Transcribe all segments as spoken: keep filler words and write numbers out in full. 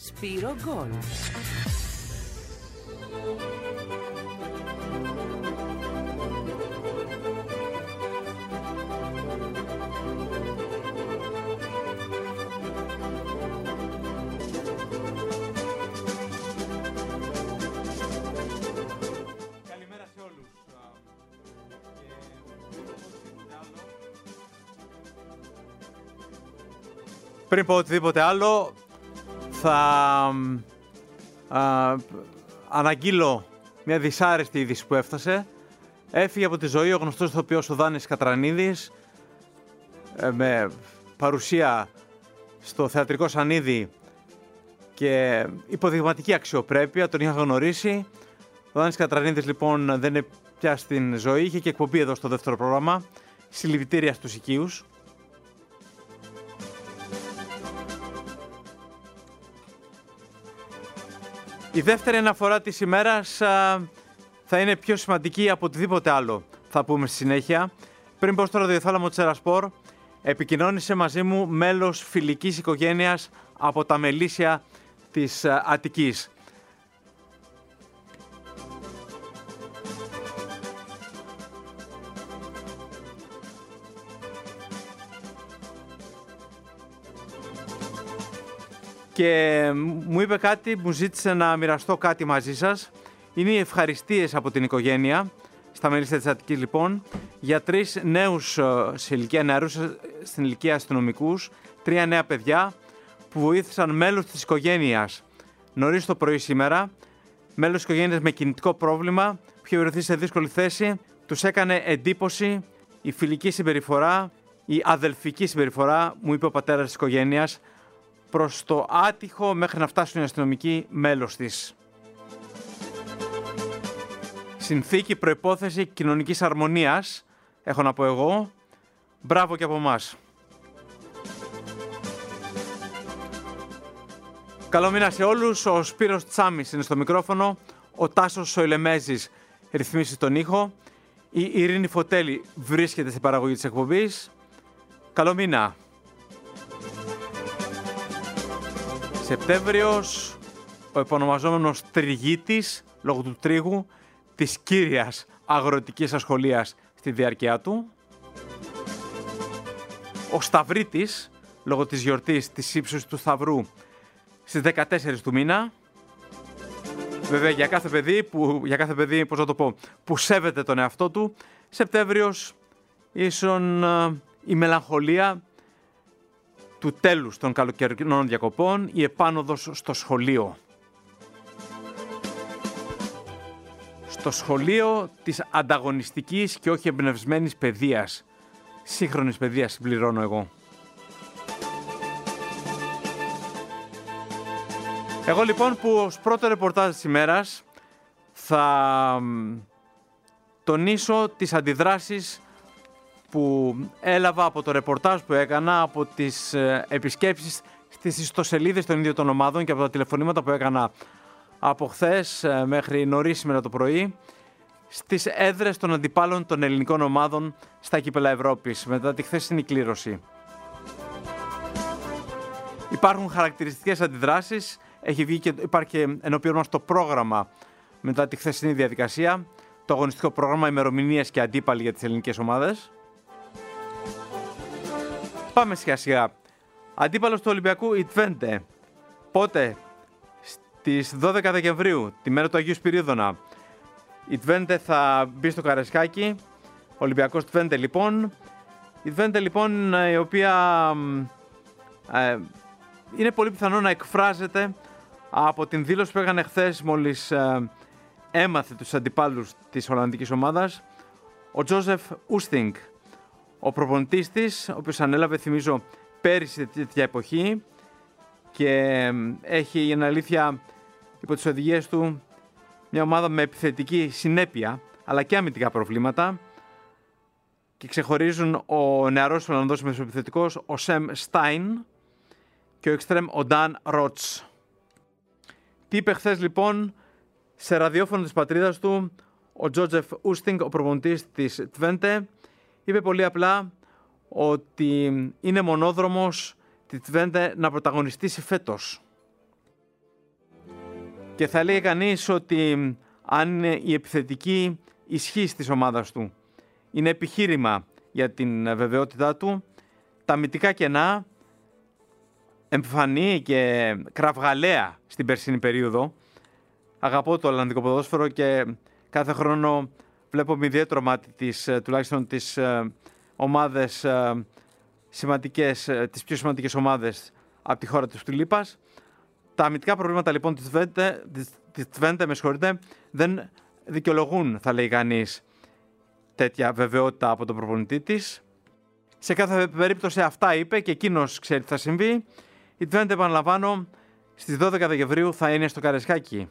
Σπύρο Γκολ. Καλημέρα σε όλους. Πριν πω οτιδήποτε άλλο, θα α, αναγγείλω μια δυσάρεστη είδηση που έφτασε. Έφυγε από τη ζωή ο γνωστός ηθοποιός ο Δάνης Κατρανίδης, ε, με παρουσία στο θεατρικό σανίδι και υποδειγματική αξιοπρέπεια, τον είχα γνωρίσει. Ο Δάνης Κατρανίδης λοιπόν δεν είναι πια στην ζωή, είχε και εκπομπή εδώ στο δεύτερο πρόγραμμα, συλληπιτήρια στους οικείους. Η δεύτερη αναφορά της ημέρας α, θα είναι πιο σημαντική από οτιδήποτε άλλο, θα πούμε στη συνέχεια. Πριν πω στο ραδιοθάλαμο της Ερασπορ, επικοινώνησε μαζί μου μέλος φιλικής οικογένειας από τα Μελίσια της α, Αττικής. Και μου είπε κάτι, μου ζήτησε να μοιραστώ κάτι μαζί σας. Είναι οι ευχαριστίες από την οικογένεια, στα Μελίσια της Αττικής λοιπόν, για τρεις νέους σε ηλικία νεαρούς, στην ηλικία αστυνομικούς, τρία νέα παιδιά που βοήθησαν μέλος της οικογένειας νωρίς το πρωί σήμερα, μέλος της οικογένειας με κινητικό πρόβλημα, που είχε βρεθεί σε δύσκολη θέση. Τους έκανε εντύπωση η φιλική συμπεριφορά, η αδελφική συμπεριφορά, μου είπε ο πατέρας της οικογένειας, προς το άτυχο μέχρι να φτάσουν οι αστυνομικοί μέλος της. Συνθήκη, προϋπόθεση κοινωνικής αρμονίας, έχω να πω εγώ. Μπράβο και από εμάς. Καλό μήνα σε όλους. Ο Σπύρος Τσάμις είναι στο μικρόφωνο. Ο Τάσος Σοηλεμέζης ρυθμίσει τον ήχο. Η Ειρήνη Φωτέλη βρίσκεται στην παραγωγή της εκπομπής. Καλό μήνα. Σεπτέμβριος, ο επωνομαζόμενος τριγύτης, λόγω του τρίγου, της κύριας αγροτικής ασχολίας στη διάρκεια του. Ο Σταυρίτης, λόγω της γιορτής της ύψους του Σταυρού, στις δεκατέσσερις του μήνα. Βέβαια για κάθε παιδί, που, για κάθε παιδί πώς να το πω, που σέβεται τον εαυτό του, Σεπτέμβριος ίσον uh, η μελαγχολία του τέλους των καλοκαιρινών διακοπών, η επάνωδος στο σχολείο. Στο σχολείο της ανταγωνιστικής και όχι εμπνευσμένης παιδείας. Σύγχρονης παιδείας συμπληρώνω εγώ. Εγώ λοιπόν που ως πρώτο ρεπορτάζ της ημέρας θα τονίσω τις αντιδράσεις που έλαβα από το ρεπορτάζ που έκανα, από τις ε, επισκέψεις στις ιστοσελίδες των ίδιων των ομάδων και από τα τηλεφωνήματα που έκανα από χθες ε, μέχρι νωρίς σήμερα το πρωί στις έδρες των αντιπάλων των ελληνικών ομάδων στα κύπελλα Ευρώπης μετά τη χθεσινή κλήρωση. Υπάρχουν χαρακτηριστικές αντιδράσεις, έχει βγει και υπάρχει και ενώπιον μας το πρόγραμμα μετά τη χθεσινή διαδικασία, το αγωνιστικό πρόγραμμα, ημερομηνίες και αντίπαλοι για τις ελληνικές ομάδες. Πάμε σιγά σιγά. Αντίπαλος του Ολυμπιακού η Τβέντε. Πότε? Στις δώδεκα Δεκεμβρίου, τη μέρα του Αγίου Σπυρίδωνα. Η Τβέντε θα μπει στο Καρεσκάκι. Ολυμπιακός Τβέντε λοιπόν. Η Τβέντε λοιπόν η οποία ε, είναι πολύ πιθανό να εκφράζεται από την δήλωση που έκανε χθες μόλις ε, έμαθε τους αντιπάλους της Ολλανδικής ομάδας ο Τζόζεφ Ούστινγκ. Ο προπονητής της, ο οποίος ανέλαβε, θυμίζω, πέρυσι τέτοια εποχή και έχει, είναι αλήθεια, υπό τις οδηγίες του, μια ομάδα με επιθετική συνέπεια, αλλά και αμυντικά προβλήματα και ξεχωρίζουν ο νεαρός Ολλανδός μεσοεπιθετικός, ο Σεμ Στάιν και ο εξτρέμ, ο Νταν Ρότς. Τι είπε χθες λοιπόν σε ραδιόφωνο της πατρίδας του ο Τζόζεφ Ούστινγκ, ο προπονητής της Τβέντε? Είπε πολύ απλά ότι είναι μονόδρομος τη Τβέντε να πρωταγωνιστήσει φέτος. Και θα έλεγε κανείς ότι αν η επιθετική ισχύς της ομάδας του είναι επιχείρημα για την βεβαιότητά του, τα αμυντικά κενά εμφανή και κραυγαλαία στην περσινή περίοδο. Αγαπώ το ολλανδικό ποδόσφαιρο και κάθε χρόνο βλέπω με ιδιαίτερο μάτι τις, τουλάχιστον τις ομάδες σημαντικές, τις πιο σημαντικές ομάδες από τη χώρα της Τουλίπας. Τα αμυντικά προβλήματα λοιπόν της Twente, της Twente, με συγχωρείτε, δεν δικαιολογούν, θα λέει κανείς, τέτοια βεβαιότητα από τον προπονητή της. Σε κάθε περίπτωση αυτά είπε και εκείνος ξέρει τι θα συμβεί. Η Twente, επαναλαμβάνω, στις δώδεκα Δεκεμβρίου θα είναι στο Καραϊσκάκι.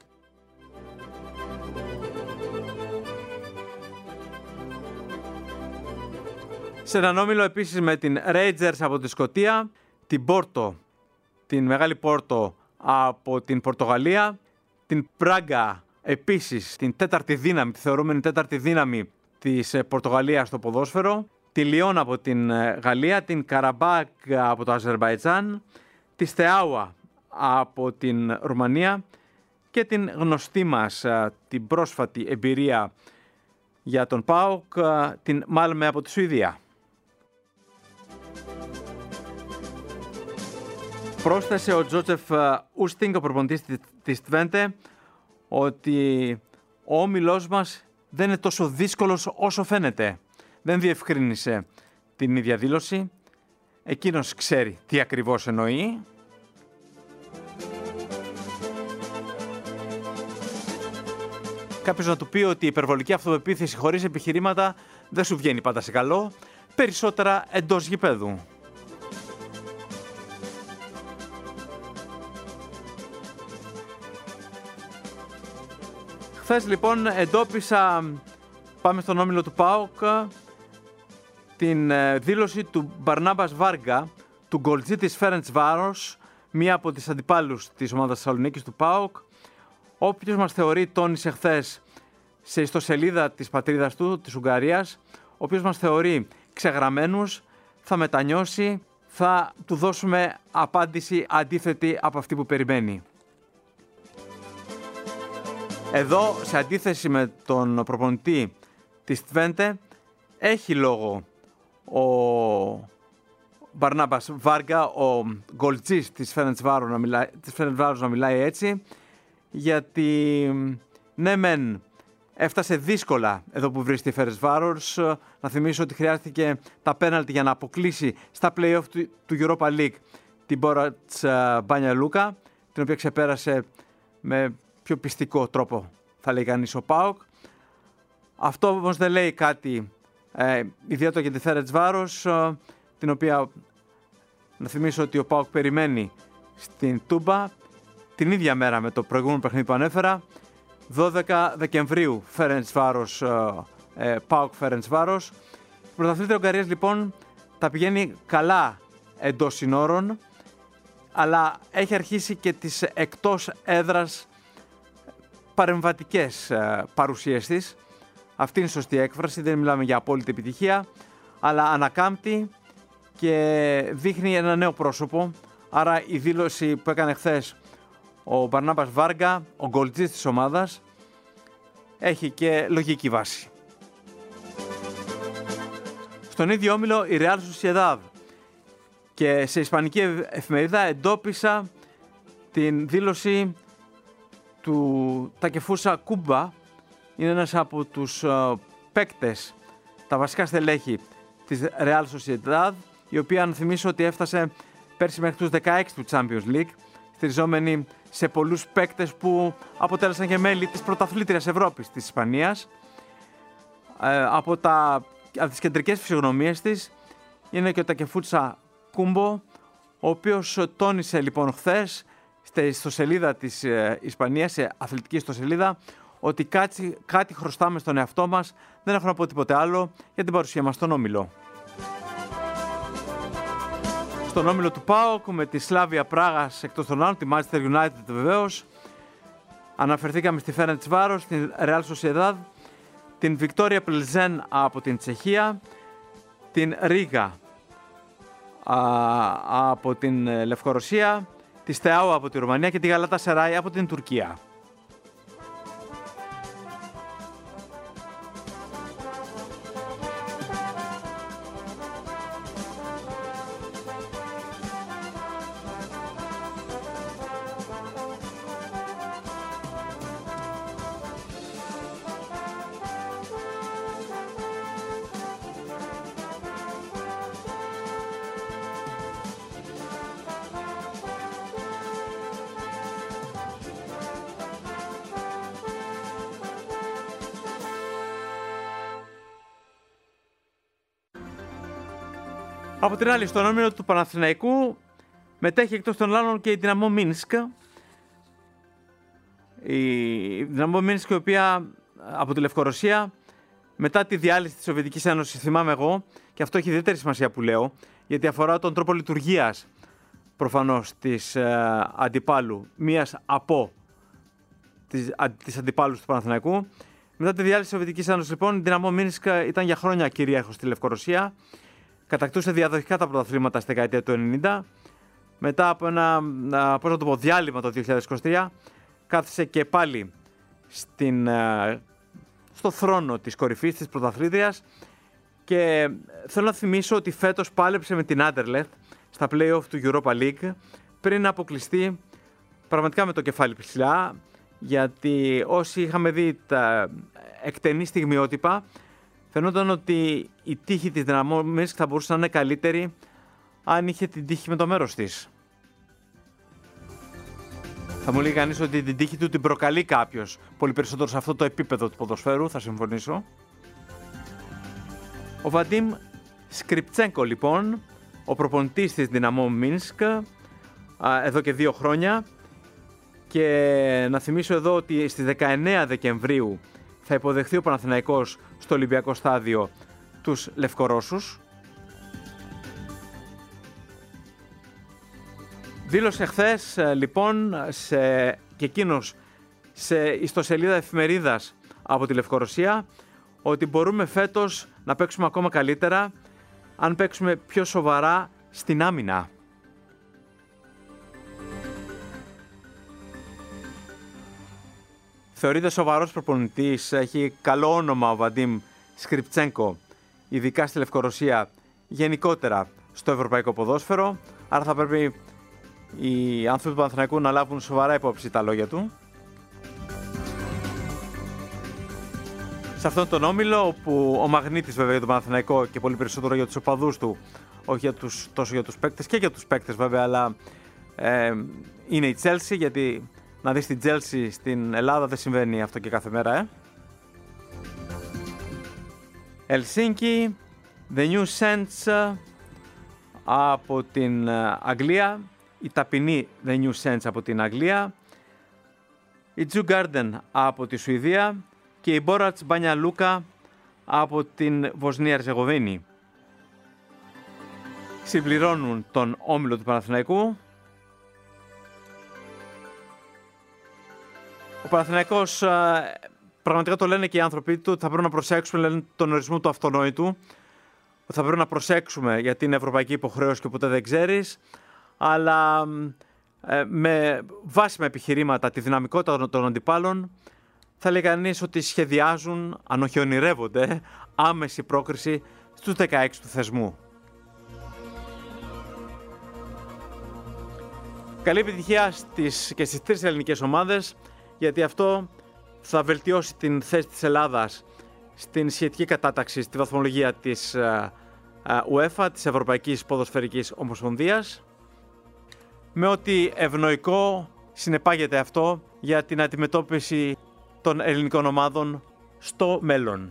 Σε έναν όμιλο επίσης με την Rangers από τη Σκωτία, την Πόρτο, την Μεγάλη Πόρτο από την Πορτογαλία, την Πράγκα επίσης, την τέταρτη δύναμη, τη θεωρούμενη τέταρτη δύναμη της Πορτογαλίας στο ποδόσφαιρο, τη Λιόν από την Γαλλία, την Καραμπάκ από το Αζερμπαϊτζάν, τη Στεάουα από την Ρουμανία και την γνωστή μας την πρόσφατη εμπειρία για τον ΠΑΟΚ, την Μάλμε από τη Σουηδία. Πρόσθεσε ο Τζότσεφ Ούστινγκ, ο προπονητής της Twente, ότι ο όμιλός μας δεν είναι τόσο δύσκολος όσο φαίνεται. Δεν διευκρίνησε την ίδια δήλωση. Εκείνος ξέρει τι ακριβώς εννοεί. Κάποιος να του πει ότι η υπερβολική αυτοπεποίθηση χωρίς επιχειρήματα δεν σου βγαίνει πάντα σε καλό, περισσότερα εντός γηπέδου. Χθες λοιπόν εντόπισα, πάμε στον όμιλο του ΠΑΟΚ, την δήλωση του Μπαρνάμπας Βάργκα, του γκολτζή της Φέρεντσβάρος, μία από τις αντιπάλους της ομάδας Θεσσαλονίκης του ΠΑΟΚ. Όποιος μας θεωρεί, τόνισε χθες σε ιστοσελίδα της πατρίδας του, της Ουγγαρίας, όποιος μας θεωρεί ξεγραμμένους, θα μετανιώσει, θα του δώσουμε απάντηση αντίθετη από αυτή που περιμένει. Εδώ, σε αντίθεση με τον προπονητή της Twente, έχει λόγο ο Μπαρνάμπας Βάργκα, ο γκολτζής της Φέρεντσβάρος να μιλάει, της Φέρεντσβάρος να μιλάει έτσι, γιατί ναι μεν έφτασε δύσκολα εδώ που βρίσκεται η Φέρεντσβάρος. Να θυμίσω ότι χρειάστηκε τα πέναλτι για να αποκλείσει στα play-off του, του Europa League την Μπόρατς Μπάνια Λούκα, την οποία ξεπέρασε με πιο πιστικό τρόπο, θα λέει κανείς, ο ΠΑΟΚ. Αυτό όμως δεν λέει κάτι ε, ιδιαίτερο για τη Φέρεντσβάρος, ε, την οποία να θυμίσω ότι ο ΠΑΟΚ περιμένει στην Τούμπα την ίδια μέρα με το προηγούμενο παιχνίδι που ανέφερα, δώδεκα Δεκεμβρίου, Φέρεντσβάρος, ε, ΠΑΟΚ Φέρεντσβάρος. Η πρωταθλήτρια Ουγγαρίας λοιπόν τα πηγαίνει καλά εντός συνόρων, αλλά έχει αρχίσει και τις εκτός έδρας παρεμβατικές ε, παρουσίες της. Αυτή είναι η σωστή έκφραση, δεν μιλάμε για απόλυτη επιτυχία, αλλά ανακάμπτει και δείχνει ένα νέο πρόσωπο. Άρα η δήλωση που έκανε χθες ο Μπαρνάμπας Βάργκα, ο γκολτζής της ομάδας, έχει και λογική βάση. Στον ίδιο όμιλο η Real Sociedad, και σε ισπανική εφημερίδα εντόπισα την δήλωση του Τακεφούσα Κούμπα. Είναι ένας από τους uh, παίκτες, τα βασικά στελέχη της Real Sociedad, η οποία, αν θυμίσω, ότι έφτασε πέρσι μέχρι τους δεκαέξι του Champions League, στηριζόμενοι σε πολλούς παίκτες που αποτέλεσαν και μέλη της πρωταθλήτριας Ευρώπης της Ισπανίας. Ε, από, τα, από τις κεντρικές φυσιογνωμίες της είναι και ο Τακεφούτσα Κούμπο, ο οποίος τόνισε λοιπόν χθες στη ιστοσελίδα της ε, Ισπανίας, σε αθλητική ιστοσελίδα, ότι κάτι, κάτι χρωστάμε στον εαυτό μας, δεν έχω να πω τίποτε άλλο για την παρουσία μας στον όμιλο. Στον όμιλο του ΠΑΟΚ με τη Σλάβια Πράγας εκτός των άλλων, τη Manchester United βεβαίως. Αναφερθήκαμε στη Φέρεντσβάρος, την Real Sociedad, την Βικτόρια Πλζέν από την Τσεχία, την Ρίγα α, από την Λευκορωσία, τη Στεάου από τη Ρουμανία και τη Γαλατασαράι από την Τουρκία. Από την άλλη, στον όμιλο του Παναθηναϊκού μετέχει εκτός των άλλων και η Δυναμό Μίνσκ. Η Δυναμό Μίνσκ, η οποία από τη Λευκορωσία, μετά τη διάλυση της Σοβιετικής Ένωσης, θυμάμαι εγώ, και αυτό έχει ιδιαίτερη σημασία που λέω, γιατί αφορά τον τρόπο λειτουργίας προφανώς της ε, αντιπάλου, μίας από τις, α, τις αντιπάλους του Παναθηναϊκού. Μετά τη διάλυση της Σοβιετικής Ένωσης, λοιπόν, η Δυναμό Μίνσκ ήταν για χρόνια κυρίαρχος στη Λευκορωσία. Κατακτούσε διαδοχικά τα πρωταθλήματα στη δεκαετία του ενενήντα. Μετά από ένα πώς να το πω, διάλειμμα το δύο χιλιάδες είκοσι τρία, κάθισε και πάλι στην, στο θρόνο της κορυφής της πρωταθλήτριας. Και θέλω να θυμίσω ότι φέτος πάλεψε με την Άντερλεχτ στα play-off του Europa League πριν να αποκλειστεί πραγματικά με το κεφάλι ψηλά, γιατί όσοι είχαμε δει τα εκτενή στιγμιότυπα, φαινόταν ότι η τύχη της Δυναμό Μίνσκ θα μπορούσε να είναι καλύτερη αν είχε την τύχη με το μέρος της. Θα μου λέει κανείς ότι την τύχη του την προκαλεί κάποιος πολύ περισσότερο σε αυτό το επίπεδο του ποδοσφαίρου, θα συμφωνήσω. Ο Βαντίμ Σκριπτσένκο, λοιπόν, ο προπονητής της Δυναμό Μίνσκ εδώ και δύο χρόνια, και να θυμίσω εδώ ότι στις δεκαεννέα Δεκεμβρίου θα υποδεχθεί ο Παναθηναϊκός στο Ολυμπιακό Στάδιο τους Λευκορώσους. Δήλωσε χθες, λοιπόν, σε, και εκείνος σε ιστοσελίδα εφημερίδας από τη Λευκορωσία, ότι μπορούμε φέτος να παίξουμε ακόμα καλύτερα αν παίξουμε πιο σοβαρά στην άμυνα. Θεωρείται σοβαρός προπονητής, έχει καλό όνομα ο Βαντίμ Σκριπτσένκο, ειδικά στη Λευκορωσία, γενικότερα στο ευρωπαϊκό ποδόσφαιρο, άρα θα πρέπει οι άνθρωποι του Παναθηναϊκού να λάβουν σοβαρά υπόψη τα λόγια του. Σε αυτόν τον όμιλο, όπου ο μαγνήτης βέβαια για τον Παναθηναϊκό και πολύ περισσότερο για τους οπαδούς του, όχι για τους, τόσο για τους παίκτες και για τους παίκτες βέβαια, αλλά ε, είναι η Chelsea, γιατί να δεις την Chelsea στην Ελλάδα δεν συμβαίνει αυτό και κάθε μέρα, ε. Ελσίνκι, The New Saints από την Αγγλία, η ταπεινή The New Saints από την Αγγλία, η Djurgården από τη Σουηδία και η Borac Banja Luka από την Βοσνία Ερζεγοβίνη. Συμπληρώνουν τον όμιλο του Παναθηναϊκού. Ο Παναθηναϊκός, πραγματικά το λένε και οι άνθρωποι του, θα πρέπει να προσέξουμε, λένε, τον ορισμό του αυτονόητου. Θα πρέπει να προσέξουμε, γιατί είναι ευρωπαϊκή υποχρέωση και ποτέ δεν ξέρεις, αλλά ε, με βάσιμα επιχειρήματα, τη δυναμικότητα των αντιπάλων, θα λέει κανείς ότι σχεδιάζουν, αν όχι ονειρεύονται, άμεση πρόκριση στους δεκαέξι του θεσμού. Καλή επιτυχία στις, και στις τρεις ελληνικές ομάδες, γιατί αυτό θα βελτιώσει την θέση της Ελλάδας στην σχετική κατάταξη στη βαθμολογία της UEFA, της Ευρωπαϊκής Ποδοσφαιρικής Ομοσπονδίας, με ό,τι ευνοϊκό συνεπάγεται αυτό για την αντιμετώπιση των ελληνικών ομάδων στο μέλλον.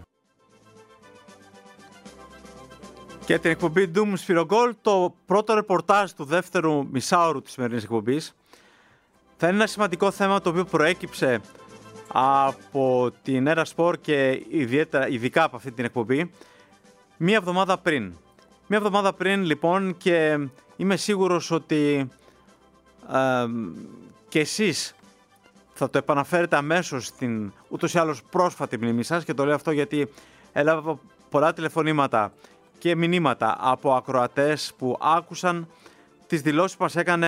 Και την εκπομπή Doom Sphyrogol, το πρώτο ρεπορτάζ του δεύτερου μισάωρου της σημερινής εκπομπής, θα είναι ένα σημαντικό θέμα το οποίο προέκυψε από την Έρα Σπορ και ιδιαίτερα, ειδικά από αυτή την εκπομπή, μία εβδομάδα πριν. Μία εβδομάδα πριν, λοιπόν, και είμαι σίγουρος ότι ε, και εσείς θα το επαναφέρετε αμέσως στην ούτως ή άλλως πρόσφατη μνήμη σας, και το λέω αυτό γιατί έλαβα πολλά τηλεφωνήματα και μηνύματα από ακροατές που άκουσαν τις δηλώσεις που μας έκανε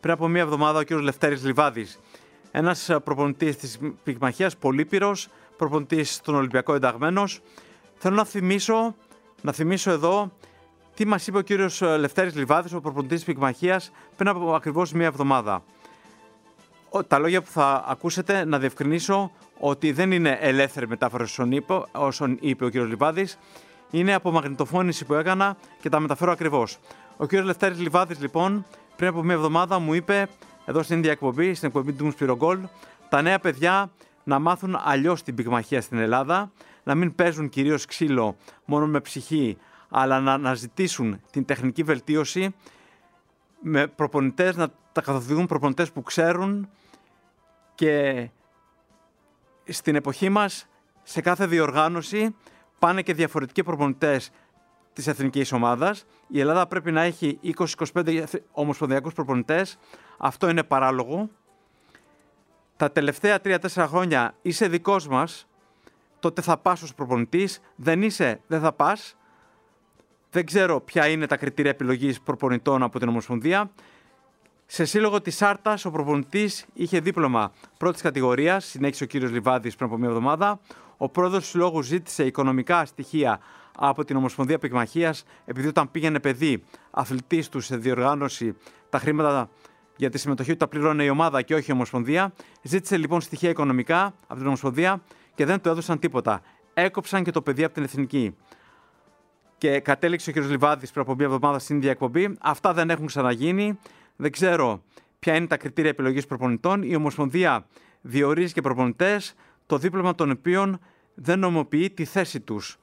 πριν από μία εβδομάδα ο κύριος Λευτέρης Λιβάδης. Ένας προπονητής της Πυγμαχίας, πολύπειρος, προπονητής στον Ολυμπιακό ενταγμένος. Θέλω να θυμίσω, να θυμίσω εδώ τι μας είπε ο κύριος Λευτέρης Λιβάδης, ο προπονητής της Πυγμαχίας, πριν από ακριβώς μία εβδομάδα. Τα λόγια που θα ακούσετε, να διευκρινίσω ότι δεν είναι ελεύθερη μετάφραση όσων είπε ο κύριος Λιβάδης. Είναι από μαγνητοφώνηση που έκανα και τα μεταφέρω ακριβώς. Ο κύριος Λευτέρης Λιβάδης, λοιπόν, πριν από μία εβδομάδα μου είπε, εδώ στην ίδια εκπομπή, στην εκπομπή του Σπυρογκόλ, τα νέα παιδιά να μάθουν αλλιώς την πυγμαχία στην Ελλάδα, να μην παίζουν κυρίως ξύλο μόνο με ψυχή, αλλά να αναζητήσουν την τεχνική βελτίωση με προπονητές, να τα καθοδηγούν προπονητές που ξέρουν. Και στην εποχή μας, σε κάθε διοργάνωση, πάνε και διαφορετικοί προπονητές της εθνικής ομάδας. Η Ελλάδα πρέπει να έχει είκοσι με είκοσι πέντε ομοσπονδιακούς προπονητές. Αυτό είναι παράλογο. Τα τελευταία τρία τέσσερα χρόνια είσαι δικός μας, τότε θα πας ως προπονητής. Δεν είσαι, δεν θα πας. Δεν ξέρω ποια είναι τα κριτήρια επιλογής προπονητών από την Ομοσπονδία. Σε σύλλογο της Άρτας, ο προπονητής είχε δίπλωμα πρώτης κατηγορίας, συνέχισε ο κύριος Λιβάδης πριν από μια εβδομάδα. Ο πρόεδρος του συλλόγου ζήτησε οικονομικά στοιχεία από την Ομοσπονδία Πυγμαχίας, επειδή όταν πήγαινε παιδί αθλητής του σε διοργάνωση, τα χρήματα για τη συμμετοχή του τα πλήρωνε η ομάδα και όχι η Ομοσπονδία. Ζήτησε λοιπόν στοιχεία οικονομικά από την Ομοσπονδία και δεν του έδωσαν τίποτα. Έκοψαν και το παιδί από την εθνική. Και κατέληξε ο κύριος Λιβάδης πριν από μια εβδομάδα στην ίδια εκπομπή. Αυτά δεν έχουν ξαναγίνει. Δεν ξέρω ποια είναι τα κριτήρια επιλογής προπονητών. Η Ομοσπονδία διορίζει και προπονητές, το δίπλωμα των οποίων δεν νομοποιεί τη θέση τους.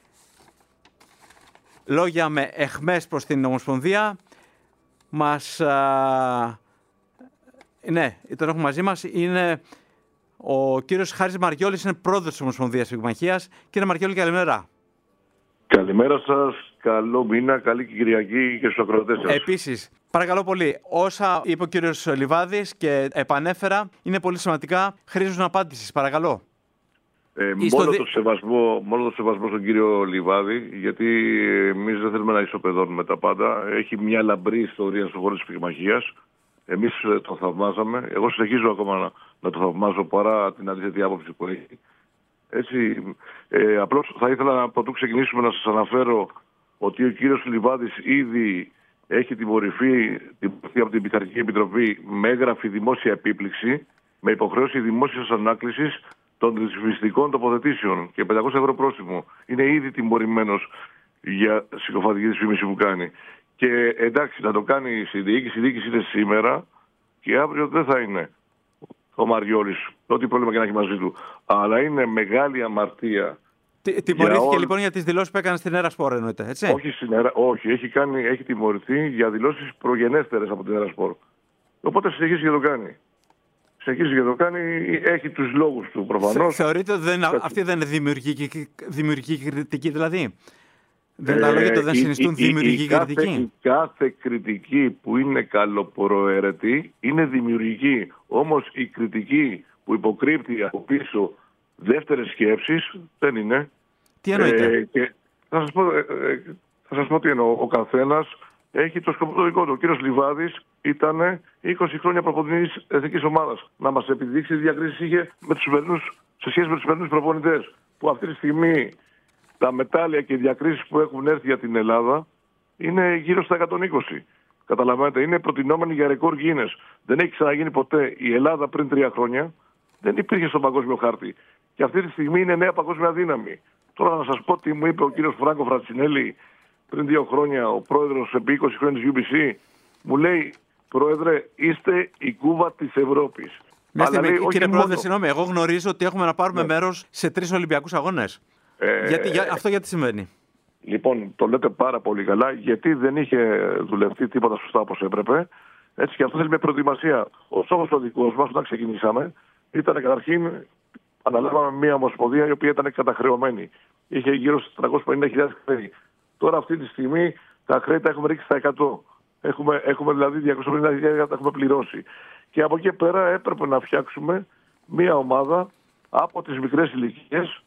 Λόγια με εχμές προς την Ομοσπονδία. Μας... Α, ναι, τον έχουμε μαζί μας. Είναι ο κύριος Χάρης Μαριόλης, είναι πρόεδρος της Ομοσπονδίας Πυγμαχίας. Κύριε Μαριόλη, καλημέρα. Καλημέρα σας, καλό μήνα, καλή Κυριακή και στους ακροατές σας. Επίσης, παρακαλώ πολύ, όσα είπε ο κύριος Λιβάδης και επανέφερα είναι πολύ σημαντικά, χρήζουν απάντησης, παρακαλώ. Ε, μόνο, δι... το σεβασμό, μόνο το σεβασμό στον κύριο Λιβάδη, γιατί εμείς δεν θέλουμε να ισοπεδώνουμε τα πάντα. Έχει μια λαμπρή ιστορία στον χώρο της Πυγμαχίας. Εμείς το θαυμάζαμε. Εγώ συνεχίζω ακόμα να, να το θαυμάζω παρά την αντίθετη άποψη που έχει. Έτσι, ε, απλώς θα ήθελα να πρωτού ξεκινήσουμε να σας αναφέρω ότι ο κύριος Λιβάδης ήδη έχει τιμωρηθεί από την Πειθαρχική Επιτροπή με έγγραφη δημόσια επίπληξη, με υποχρέωση δημόσιας ανάκλησης των ρυθμιστικών τοποθετήσεων και πεντακόσια ευρώ πρόστιμο. Είναι ήδη τιμωρημένος για συκοφαντική δυσφήμιση που κάνει. Και εντάξει, να το κάνει η διοίκηση. Η διοίκηση είναι σήμερα και αύριο δεν θα είναι ο Μαριόλης, ό,τι πρόβλημα και να έχει μαζί του. Αλλά είναι μεγάλη αμαρτία. Τι, τιμωρήθηκε όλ... λοιπόν για τις δηλώσεις που έκανε στην Έρα Σπορ, εννοείται, έτσι? Όχι, στην Έρα, όχι έχει, κάνει, έχει τιμωρηθεί για δηλώσεις προγενέστερες από την Έρα Σπορ. Οπότε συνεχίζει και το κάνει. Συνεχίζει και το κάνει, έχει τους λόγους του προφανώς. Θεωρείτε ότι δεν, αυτή δεν είναι δημιουργική, δημιουργική κριτική, δηλαδή? Δεν τα λόγια του δεν συνιστούν δημιουργική κριτική. Η κάθε κριτική που είναι καλοπροαιρετή είναι δημιουργική. Όμως η κριτική που υποκρύπτει από πίσω δεύτερες σκέψεις δεν είναι. Τι εννοείτε? Ε, και θα σας πω, ε, θα σας πω τι εννοώ. Ο καθένας έχει το σκοπό το δικό του. Ο κύριος Λιβάδης ήταν είκοσι χρόνια προπονητής εθνικής ομάδας. Να μας επιδείξει τι διακρίσεις είχε με τους σημερινούς, σε σχέση με τους σημερινούς προπονητές. Που αυτή τη στιγμή τα μετάλλια και οι διακρίσεις που έχουν έρθει για την Ελλάδα είναι γύρω στα εκατόν είκοσι. Καταλαβαίνετε, είναι προτινόμενοι για ρεκόρ Guinness. Δεν έχει ξαναγίνει ποτέ. Η Ελλάδα πριν τρία χρόνια δεν υπήρχε στον παγκόσμιο χάρτη. Και αυτή τη στιγμή είναι νέα παγκόσμια δύναμη. Τώρα να σας πω τι μου είπε ο κύριος Φράγκο Φρατσινέλη πριν δύο χρόνια, ο πρόεδρος επί είκοσι χρόνια της γιου μπι σι. Μου λέει, πρόεδρε, είστε η Κούβα της Ευρώπης. Μια στιγμή, λέει, κύριε πρόεδρε, μόνο... συγγνώμη, εγώ γνωρίζω ότι έχουμε να πάρουμε ναι. μέρος σε τρεις Ολυμπιακούς αγώνες. Ε, γιατί, για, αυτό γιατί συμβαίνει? Λοιπόν, το λέτε πάρα πολύ καλά, γιατί δεν είχε δουλευτεί τίποτα σωστά όπως έπρεπε. Έτσι και αυτό θέλει μια προετοιμασία. Ο στόχος ο δικός μας όταν ξεκινήσαμε ήταν καταρχήν, αναλάβαμε μια ομοσπονδία η οποία ήταν καταχρεωμένη. Είχε γύρω στις τριακόσιες πενήντα χιλιάδες χρέη. Τώρα αυτή τη στιγμή τα χρέη τα έχουμε ρίξει στα εκατό. Έχουμε, έχουμε δηλαδή διακόσιες πενήντα χιλιάδες τα έχουμε πληρώσει. Και από εκεί πέρα έπρεπε να φτιάξουμε μια ομάδα από τις μικρές ηλικίες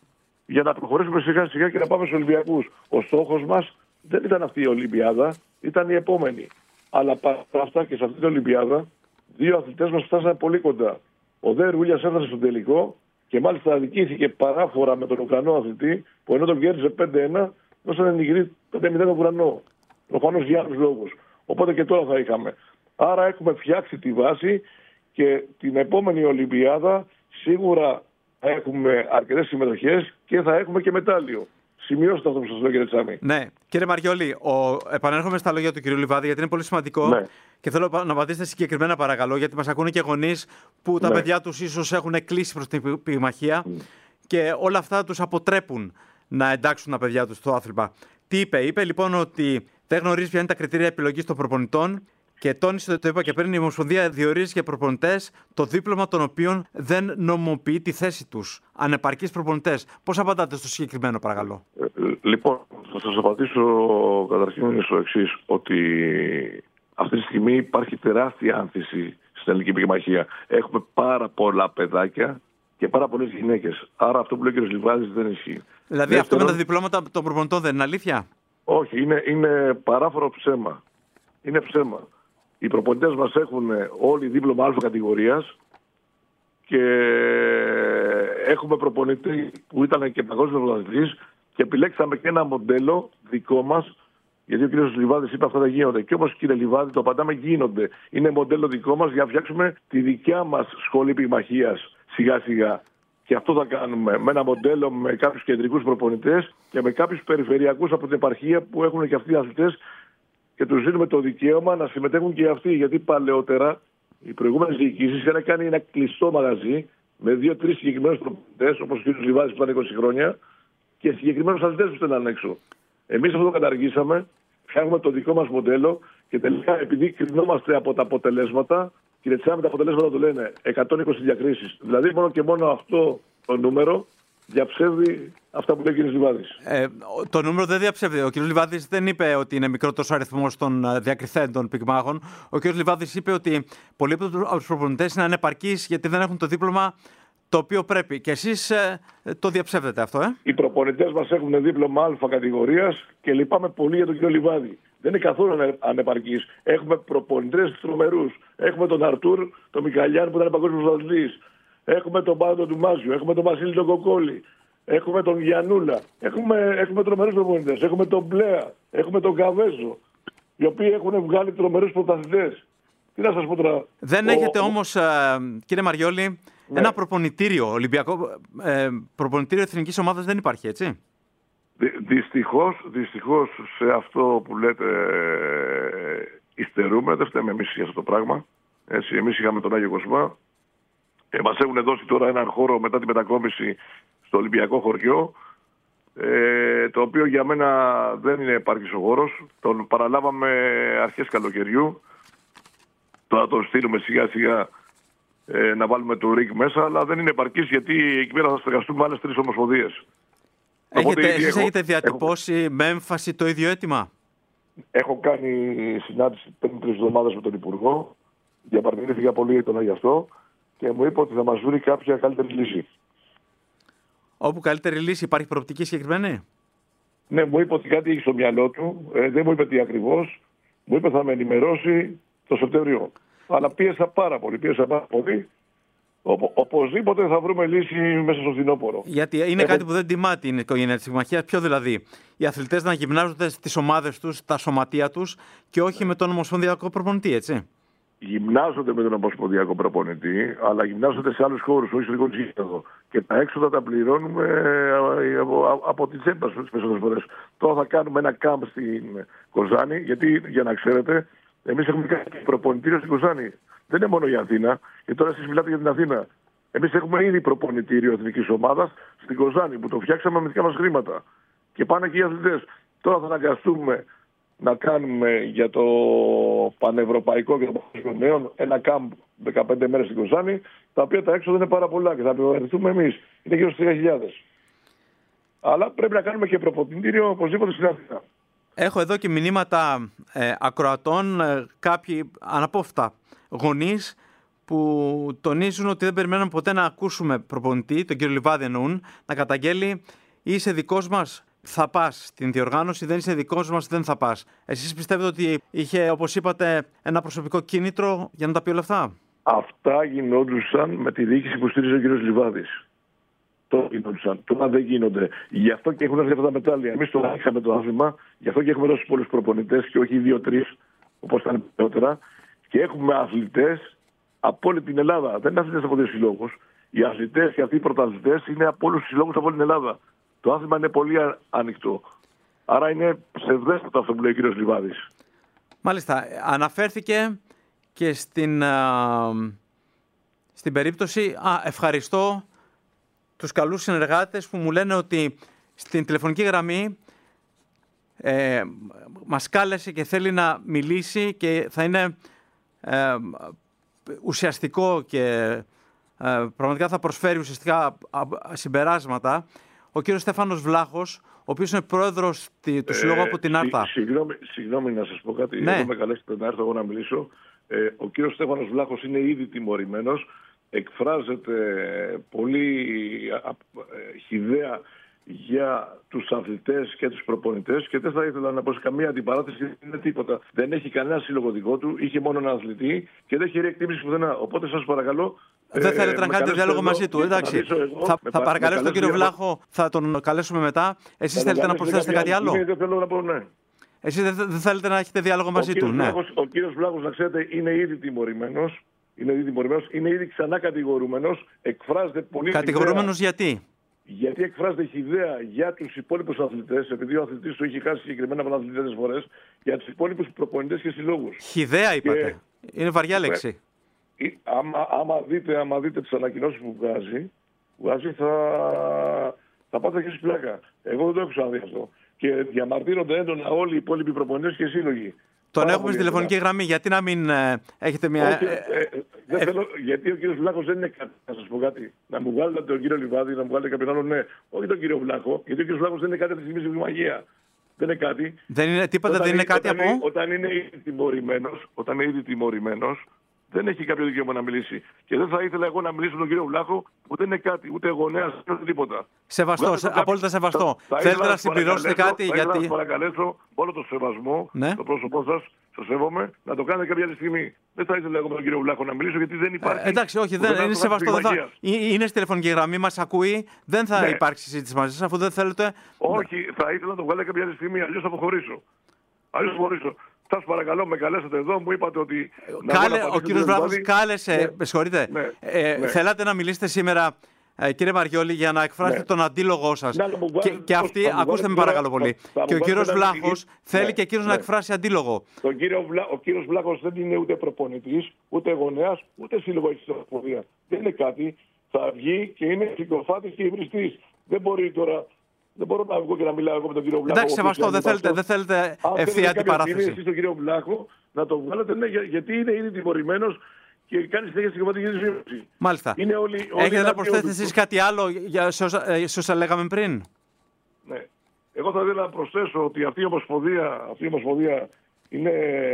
για να προχωρήσουμε σιγά σιγά και να πάμε στους Ολυμπιακούς. Ο στόχος μας δεν ήταν αυτή η Ολυμπιάδα, ήταν η επόμενη. Αλλά παρά αυτά και σε αυτή την Ολυμπιάδα, δύο αθλητές μας φτάσανε πολύ κοντά. Ο Δε Ρούλιας έφτασε στο τελικό και μάλιστα αδικήθηκε παράφορα με τον Ουκρανό αθλητή, που ενώ τον κέρδισε πέντε ένα, δώσανε νικητή πέντε μηδέν τον Ουκρανό. Προφανώς για άλλους λόγους. Οπότε και τώρα θα είχαμε. Άρα έχουμε φτιάξει τη βάση και την επόμενη Ολυμπιάδα σίγουρα θα έχουμε αρκετές συμμετοχές και θα έχουμε και μετάλλιο. Σημειώστε αυτό που σας λέω, κύριε Τσάμι. Ναι. Κύριε Μαριόλη, ο... επανέρχομαι στα λόγια του κυρίου Λιβάδη, γιατί είναι πολύ σημαντικό. Ναι. Και θέλω να απαντήσετε συγκεκριμένα, παρακαλώ, γιατί μας ακούνε και γονείς που τα ναι. παιδιά τους ίσως έχουν κλείσει προς την πυγμαχία mm. και όλα αυτά τους αποτρέπουν να εντάξουν τα παιδιά τους στο άθλημα. Τι είπε, είπε λοιπόν ότι δεν γνωρίζει ποια είναι τα κριτήρια επιλογής των προπονητών και τόνισε, το είπα και πριν, η Ομοσπονδία διορίζει για προπονητές το δίπλωμα των οποίων δεν νομιμοποιεί τη θέση τους. Ανεπαρκείς προπονητές. Πώς απαντάτε στο συγκεκριμένο, παρακαλώ? Ε, λοιπόν, θα σας απαντήσω καταρχήν στο εξής, ότι αυτή τη στιγμή υπάρχει τεράστια άνθηση στην ελληνική πυγμαχία. Έχουμε πάρα πολλά παιδάκια και πάρα πολλές γυναίκες. Άρα αυτό που λέει ο κ. Λιβάδης δεν ισχύει. Δηλαδή, αυτό με τα διπλώματα των προπονητών δεν είναι αλήθεια? Όχι, είναι, είναι παράφορο ψέμα. Είναι ψέμα. Οι προπονητές μας έχουν όλοι δίπλωμα Α κατηγορίας και έχουμε προπονητή που ήταν και παγκόσμιος πρωταθλητής και επιλέξαμε και ένα μοντέλο δικό μας, γιατί ο κ. Λιβάδης είπε αυτά δεν γίνονται. Και όπως κύριε Λιβάδη το απαντάμε, γίνονται. Είναι μοντέλο δικό μας για να φτιάξουμε τη δικιά μας σχολή πυγμαχίας σιγά σιγά. Και αυτό θα κάνουμε με ένα μοντέλο με κάποιους κεντρικούς προπονητές και με κάποιους περιφερειακούς από την επαρχία που έχουν και αυτοί οι αθλητές και τους δίνουμε το δικαίωμα να συμμετέχουν και αυτοί. Γιατί παλαιότερα οι προηγούμενες διοικήσεις είχαν κάνει ένα κλειστό μαγαζί με δύο-τρεις συγκεκριμένους προπονητές, όπως ο κ. Λιβάδης που ήταν είκοσι χρόνια, και συγκεκριμένους αθλητές που στέλναν έξω. Εμείς αυτό το καταργήσαμε, φτιάχνουμε το δικό μας μοντέλο και τελικά επειδή κρινόμαστε από τα αποτελέσματα, κύριε Τσάμι, τα αποτελέσματα το λένε εκατόν είκοσι διακρίσεις. Δηλαδή μόνο και μόνο αυτό το νούμερο διαψεύδει αυτά που λέει ο κ. Λιβάδης. Ε, το νούμερο δεν διαψεύδει. Ο κ. Λιβάδης δεν είπε ότι είναι μικρότερος ο αριθμός των διακριθέντων πυγμάχων. Ο κ. Λιβάδης είπε ότι πολλοί από τους προπονητές είναι ανεπαρκείς γιατί δεν έχουν το δίπλωμα το οποίο πρέπει. Και εσείς ε, το διαψεύδετε αυτό, ε? Οι προπονητές μας έχουν δίπλωμα Α κατηγορίας και λυπάμαι πολύ για τον κ. Λιβάδη. Δεν είναι καθόλου ανεπαρκής. Έχουμε προπονητές τρομερούς. Έχουμε τον Αρτούρ, τον Μικαλιάν που ήταν παγκόσμιος πρωταθλητής. Έχουμε τον Πάνο του Μάζιου. Έχουμε τον Βασίλη τον Κοκόλη. Έχουμε τον Γιαννούλα. Έχουμε, έχουμε τρομερούς προπονητές. Έχουμε τον Μπλέα. Έχουμε τον Καβέζο. Οι οποίοι έχουν βγάλει τρομερούς πρωταθλητές. Τι να σας πω τώρα. Δεν ο... έχετε όμως, ε, κύριε Μαριόλη, ναι. ένα προπονητήριο ολυμπιακό. Ε, προπονητήριο εθνικής ομάδας δεν υπάρχει, έτσι? Δυστυχώς, δυστυχώς σε αυτό που λέτε ε, υστερούμε, δεν φταίμε εμείς για αυτό το πράγμα. Έτσι, εμείς είχαμε τον Άγιο Κοσμά. Ε, μας έχουν δώσει τώρα έναν χώρο μετά την μετακόμιση στο Ολυμπιακό χωριό, ε, το οποίο για μένα δεν είναι επαρκής ο χώρος. Τον παραλάβαμε αρχές καλοκαιριού. Τώρα τον στείλουμε σιγά σιγά ε, να βάλουμε το ΡΙΚ μέσα, αλλά δεν είναι επαρκής γιατί εκεί πέρα θα συνεργαστούμε άλλες τρεις ομοσπονδίες. Έχετε, εσείς έχω, έχετε διατυπώσει έχω, με έμφαση το ίδιο αίτημα? Έχω κάνει συνάντηση πριν τρεις εβδομάδες με τον Υπουργό. Διαπαρνήθηκα πολύ για τον Αγιαστό και μου είπε ότι θα μας βρει κάποια καλύτερη λύση. Όπου καλύτερη λύση, υπάρχει προοπτική συγκεκριμένη? Ναι, μου είπε ότι κάτι έχει στο μυαλό του. Ε, δεν μου είπε τι ακριβώς. Μου είπε θα με ενημερώσει το Σεπτέμβριο. Αλλά πίεσα πάρα πολύ. Πίεσα πάρα πολύ. Οπο, οπωσδήποτε θα βρούμε λύση μέσα στο φθινόπωρο. Γιατί είναι Έχω... κάτι που δεν τιμά την οικογένεια της πυγμαχίας. Ποιο δηλαδή? Οι αθλητές να γυμνάζονται στις ομάδες τους, τα σωματεία τους και όχι με τον ομοσπονδιακό προπονητή, έτσι? Γυμνάζονται με τον ομοσπονδιακό προπονητή, αλλά γυμνάζονται σε άλλους χώρους, όχι στο δικό τους γήπεδο. Και τα έξοδα τα πληρώνουμε από, από την τσέπα τις περισσότερες φορές. Τώρα θα κάνουμε ένα κάμπ στην Κοζάνη, γιατί για να ξέρετε, εμείς έχουμε κάνει προπονητήριο στην Κοζάνη. Δεν είναι μόνο η Αθήνα, και τώρα εσείς μιλάτε για την Αθήνα. Εμείς έχουμε ήδη προπονητήριο εθνικής ομάδας στην Κοζάνη, που το φτιάξαμε με δικά μας χρήματα. Και πάνε και οι αθλητές. Τώρα θα αναγκαστούμε να κάνουμε για το πανευρωπαϊκό και το παγκόσμιο νέων ένα κάμπ δεκαπέντε μέρες στην Κοζάνη, τα οποία τα έξοδα είναι πάρα πολλά και θα επιβαρυνθούμε εμείς. Είναι γύρω στις τρεις χιλιάδες. Αλλά πρέπει να κάνουμε και προπονητήριο οπωσδήποτε στην Αθήνα. Έχω εδώ και μηνύματα ε, ακροατών, ε, κάποιοι αναπόφευκτα γονείς που τονίζουν ότι δεν περιμένουν ποτέ να ακούσουμε προπονητή, τον κύριο Λιβάδη εννοούν, να καταγγέλει είσαι δικός μας, θα πας στην διοργάνωση, δεν είσαι δικός μας, δεν θα πας. Εσείς πιστεύετε ότι είχε, όπως είπατε, ένα προσωπικό κίνητρο για να τα πει όλα αυτά? Αυτά γινόντουσαν με τη διοίκηση που στήριζε ο κ. Λιβάδης. Τώρα γινόντουσαν. Τώρα δεν γίνονται. Γι' αυτό και έχουν έρθει αυτά τα μετάλλια. Εμείς το είχαμε το άθλημα, γι' αυτό και έχουμε δώσει πολλούς προπονητές και όχι δύο-τρεις όπως ήταν παλαιότερα. Και έχουμε αθλητές από όλη την Ελλάδα. Δεν είναι αθλητές από δύο συλλόγους. Οι αθλητές και αυτοί οι πρωταθλητές είναι από όλους τους συλλόγους από όλη την Ελλάδα. Το άθλημα είναι πολύ ανοιχτό. Άρα είναι ψευδέστατο αυτό που λέει ο κ. Λιβάδης. Μάλιστα. Αναφέρθηκε και στην, α, στην περίπτωση, α, ευχαριστώ τους καλούς συνεργάτες που μου λένε ότι στην τηλεφωνική γραμμή ε, μας κάλεσε και θέλει να μιλήσει και θα είναι ε, ουσιαστικό και ε, πραγματικά θα προσφέρει ουσιαστικά συμπεράσματα. Ο κύριος Στέφανος Βλάχος, ο οποίος είναι πρόεδρος του Συλλόγου ε, από την Άρτα. Συγγνώμη, συγγνώμη να σας πω κάτι. Ναι. Εδώ με καλέσετε να έρθω εγώ να μιλήσω. Ε, ο κύριος Στέφανος Βλάχος είναι ήδη τιμωρημένος. Εκφράζεται πολύ ε, χυδαία για τους αθλητές και τους προπονητές και δεν θα ήθελα να πω σε καμία αντιπαράθεση, δεν είναι τίποτα. Δεν έχει κανένα σύλλογο δικό του, είχε μόνο έναν αθλητή και δεν έχει εκτίμηση πουθενά. Οπότε σας παρακαλώ. Δεν ε, θέλετε να κάνετε διάλογο εδώ, μαζί του, εντάξει. Εγώ, θα θα παρακαλέσω τον κύριο Βλάχο, θα τον καλέσουμε μετά. Εσείς θέλετε να προσθέσετε κάτι άλλο? Δεν θέλω να πω, ναι. Εσείς δεν, δεν θέλετε να έχετε διάλογο μαζί ο του, ναι. Βλάχος, ο κύριος Βλάχος, να ξέρετε, είναι ήδη τιμωρημένος. Είναι ήδη τιμωρημένος, είναι ήδη ξανά κατηγορούμενος. Εκφράζεται πολύ. Κατηγορούμενος γιατί? Γιατί εκφράζεται χυδαία για τους υπόλοιπους αθλητές, επειδή ο αθλητής του έχει χάσει συγκεκριμένα πρωταθλητές φορές, για τους υπόλοιπους προπονητές και συλλόγους. Χυδαία είπατε. Και... είναι βαριά λέξη. Ε, άμα, άμα, δείτε, άμα δείτε τις ανακοινώσεις που βγάζει, βγάζει θα, θα πάτε και στη πλάκα. Εγώ δεν το έχω ξαναδεί αυτό. Και διαμαρτύρονται έντονα όλοι οι υπόλοιποι προπονητές και σύλλογοι. Τον έχουμε στη τηλεφωνική γραμμή. Γιατί να μην ε, έχετε μια. Όχι, ε, ε, δεν ε, θέλω, γιατί ο κύριος Βλάχος δεν είναι κάτι. Να σας πω κάτι. Να μου βγάλετε τον κύριο Λιβάδη, να μου βγάλετε κάποιον άλλον, ναι. Όχι τον κύριο Βλάχο. Γιατί ο κύριος Βλάχος δεν είναι κάτι από τη στιγμή στη μαγεία. Δεν είναι κάτι. Δεν είναι τίποτα, δεν είναι, είναι κάτι όταν από. Είναι, όταν είναι ήδη τιμωρημένος, όταν είναι ήδη τιμωρημένος, δεν έχει κάποιο δικαίωμα να μιλήσει. Και δεν θα ήθελα εγώ να μιλήσω με τον κύριο Βλάχο, που δεν είναι κάτι, ούτε γονέας, ούτε τίποτα. Σεβαστό, σε, απόλυτα σεβαστό. Θα, θα Θέλετε να συμπληρώσετε κάτι, θα γιατί. Θα σας παρακαλέσω, όλο το σεβασμό, ναι. το πρόσωπό σας, σας σέβομαι, να το κάνετε κάποια άλλη στιγμή. Δεν θα ήθελα εγώ με τον κύριο Βλάχο να μιλήσω, γιατί δεν υπάρχει. Ε, εντάξει, όχι, δεν, είναι σεβαστό. Δεν θα, είναι στη τηλεφωνική γραμμή, μας ακούει, δεν θα ναι. υπάρξει συζήτηση μαζί σας, αφού δεν θέλετε. Όχι, θα ήθελα να το βγάλετε κάποια άλλη στιγμή, αλλιώς θα αποχωρήσω. Αλλιώς θα αποχωρήσω. Σας παρακαλώ, με καλέσατε εδώ, μου είπατε ότι. Κάλε, ο κύριος Βλάχος κάλεσε, ναι. με συγχωρείτε. Ναι. Ε, ναι. Θέλατε να μιλήσετε σήμερα, ε, κύριε Μαριόλη, για να εκφράσετε ναι. τον αντίλογό σας. Ναι, και, και αυτή, ακούστε με παρακαλώ πολύ. Θα, θα και ο κύριος Βλάχος θέλει ναι. και εκείνος ναι. να εκφράσει αντίλογο. Τον κύριο Βλά, ο κύριος Βλάχος δεν είναι ούτε προπονητής, ούτε γονέας, ούτε σύλλογο εξωτερική. Δεν είναι κάτι. Θα βγει και είναι συκοφάτης και υβριστής. Δεν μπορεί τώρα. Δεν μπορώ να βγω και να μιλάω εγώ με τον κύριο Βλάχο. Εντάξει, σεβαστό, δεν θέλετε, δεν θέλετε ευθεία αντιπαράθεση. Εσείς τον κύριο Βλάχο να το βγάλετε, ναι, γιατί είναι ήδη τιμωρημένος και κάνει συνέχεια στην κομματική δυσβίωση. Μάλιστα. Είναι όλοι, όλοι έχετε να προσθέσετε εσείς κάτι άλλο για σε όσα, σε όσα λέγαμε πριν? Ναι. Εγώ θα ήθελα να προσθέσω ότι αυτή η ομοσπονδία, αυτή η ομοσπονδία είναι,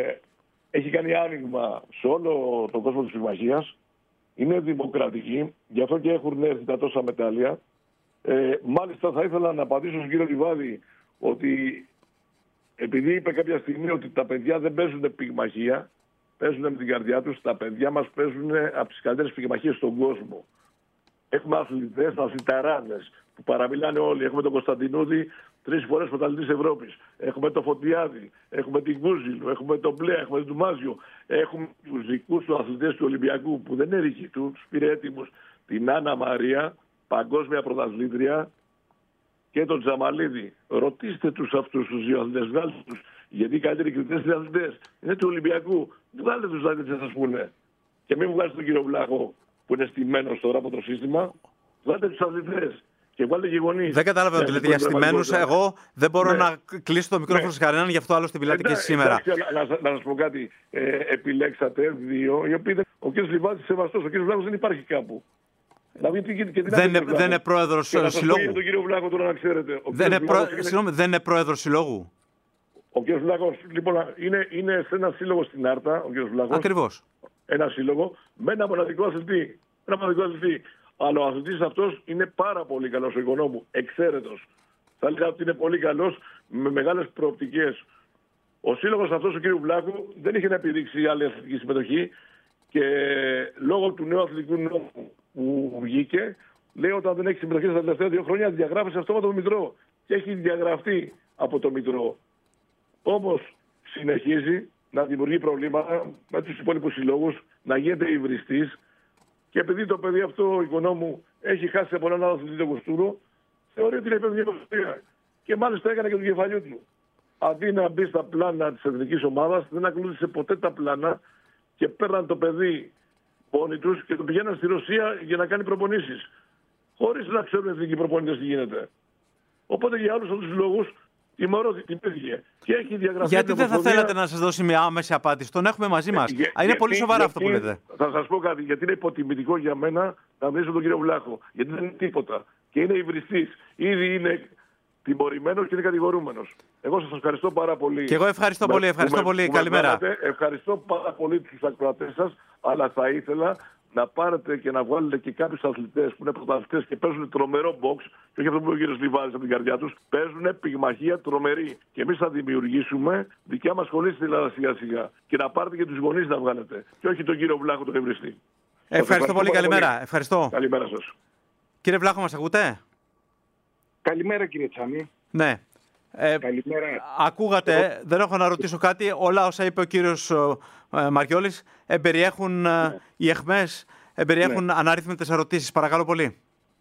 έχει κάνει άνοιγμα σε όλο τον κόσμο της πυγμαχίας. Είναι δημοκρατική, γι' αυτό και έχουν έρθει τα τόσα μετάλλια. Ε, μάλιστα θα ήθελα να απαντήσω στον κύριο Λιβάδη ότι επειδή είπε κάποια στιγμή ότι τα παιδιά δεν παίζουν πυγμαχία, παίζουν με την καρδιά τους, τα παιδιά μας παίζουν από τις καλύτερες πυγμαχίες στον κόσμο. Έχουμε αθλητές, αθληταράδες που παραμιλάνε όλοι. Έχουμε τον Κωνσταντινούδη, τρεις φορές πρωταθλητής Ευρώπης. Έχουμε τον Φωτιάδη, έχουμε την Κούζιλου, έχουμε τον Μπλε, έχουμε τον Τουμάζιο. Έχουμε τους δικούς του αθλητές του Ολυμπιακού που δεν είναι ρίκοι του, τους πήρε έτοιμους, την Άννα Μαρία, παγκόσμια πρωταθλήτρια, και τον Τζαμαλίδη. Ρωτήστε τους αυτούς τους δύο αθλητές, βγάλτε τους. Γιατί οι καλύτεροι κριτές είναι αθλητές. Είναι του Ολυμπιακού. Βγάλτε τους αθλητές, θα σας πούνε. Και μην βγάλετε τον κύριο Βλάχο που είναι στημένος τώρα από το σύστημα. Βγάλτε τους αθλητές. Και βάλτε και γονείς. Δεν κατάλαβα ότι λέτε για στημένους. Εγώ δεν μπορώ ναι. να κλείσω το μικρόφωνο ναι. σε κανέναν, γι' αυτό άλλωστε μιλάτε και σήμερα. Εντάξει, να, να σας πω κάτι. Ε, επιλέξατε δύο, οι οποίοι. Ο κ. Λιβάδης σεβαστός, ο κ. Βλάχος δεν υπάρχει κάπου. Δηλαδή, και, και δεν, είναι, δεν είναι πρόεδρος συλλόγου. Τον κύριο Βλάχο τώρα να ξέρετε. Δεν είναι, προ... είναι... Συγγνώμη, δεν είναι πρόεδρος συλλόγου. Ο κ. Βλάχος λοιπόν είναι, είναι σε ένα σύλλογο στην Άρτα. Ο κ. Βλάχος. Ακριβώς. Ένα σύλλογο με ένα μοναδικό αθλητή. Ένα μοναδικό αθλητή. Αλλά ο αθλητής αυτός είναι πάρα πολύ καλός ο οικονόμου. Εξαίρετος. Θα έλεγα ότι είναι πολύ καλός, με μεγάλες προοπτικές. Ο σύλλογος αυτός, ο κ. Βλάχου, δεν είχε να επιδείξει άλλη αθλητική συμμετοχή και λόγω του νέου αθλητικού νόμου που βγήκε, λέει όταν δεν έχει συμμετοχή στα τελευταία δύο χρόνια, διαγράφει αυτόματα το Μητρό. Και έχει διαγραφεί από το Μητρό. Όμως συνεχίζει να δημιουργεί προβλήματα με τους υπόλοιπους συλλόγους, να γίνεται υβριστής. Και επειδή το παιδί αυτό, ο Οικονόμου, έχει χάσει από έναν άλλο αθλητή τον Κοστούρο, θεωρεί ότι είναι υπεύθυνη για και μάλιστα έκανε και του κεφαλιού του. Αντί να μπει στα πλάνα της εθνικής ομάδας, δεν ακολούθησε ποτέ τα πλάνα και παίρναν το παιδί μόνοι τους και το πηγαίναν στη Ρωσία για να κάνει προπονήσεις. Χωρίς να ξέρουν οι εθνικοί προπονητές τι γίνεται. Οπότε για όλους αυτούς τους λόγους τιμήθηκε. Και έχει διαγραφεί. Γιατί δεν θα θέλατε να σας δώσει μια άμεση απάντηση? Τον έχουμε μαζί μας. Για, είναι γιατί, πολύ σοβαρά γιατί, αυτό που λέτε. Θα σας πω κάτι. Γιατί είναι υποτιμητικό για μένα να μιλήσω τον κύριο Βλάχο. Γιατί δεν είναι τίποτα. Και είναι υβριστής. Ήδη είναι τιμωρημένος και είναι κατηγορούμενος. Εγώ σας ευχαριστώ πάρα πολύ. Και εγώ ευχαριστώ πολύ. Ευχαριστώ πολύ. Καλημέρα. Ευχαριστώ πάρα πολύ τις ακροατές σας, αλλά θα ήθελα να πάρετε και να βγάλετε και κάποιους αθλητές που είναι πρωταθλητές και παίζουν τρομερό box, και όχι αυτό που είπε ο κ. Λιβάδης από την καρδιά τους, παίζουν πυγμαχία τρομερή. Και εμείς θα δημιουργήσουμε δικιά μας σχολή στην Ελλάδα σιγά-σιγά. Και να πάρετε και τους γονείς να βγάλετε. Και όχι τον κύριο Βλάχο τον ευρυστή. Ευχαριστώ, ευχαριστώ πολύ. Καλημέρα. Πολύ. Ευχαριστώ. Καλημέρα σας. Κύριε Βλάχο, μας ακούτε? Καλημέρα, κύριε Τσάμι. Ναι. Ε, Καλημέρα. Ακούγατε, Εγώ... δεν έχω να ρωτήσω κάτι. Όλα όσα είπε ο κύριος ε, Μαριόλης εμπεριέχουν ναι. οι αιχμές, εμπεριέχουν ναι. αναρρύθμιτες ερωτήσεις. Παρακαλώ πολύ.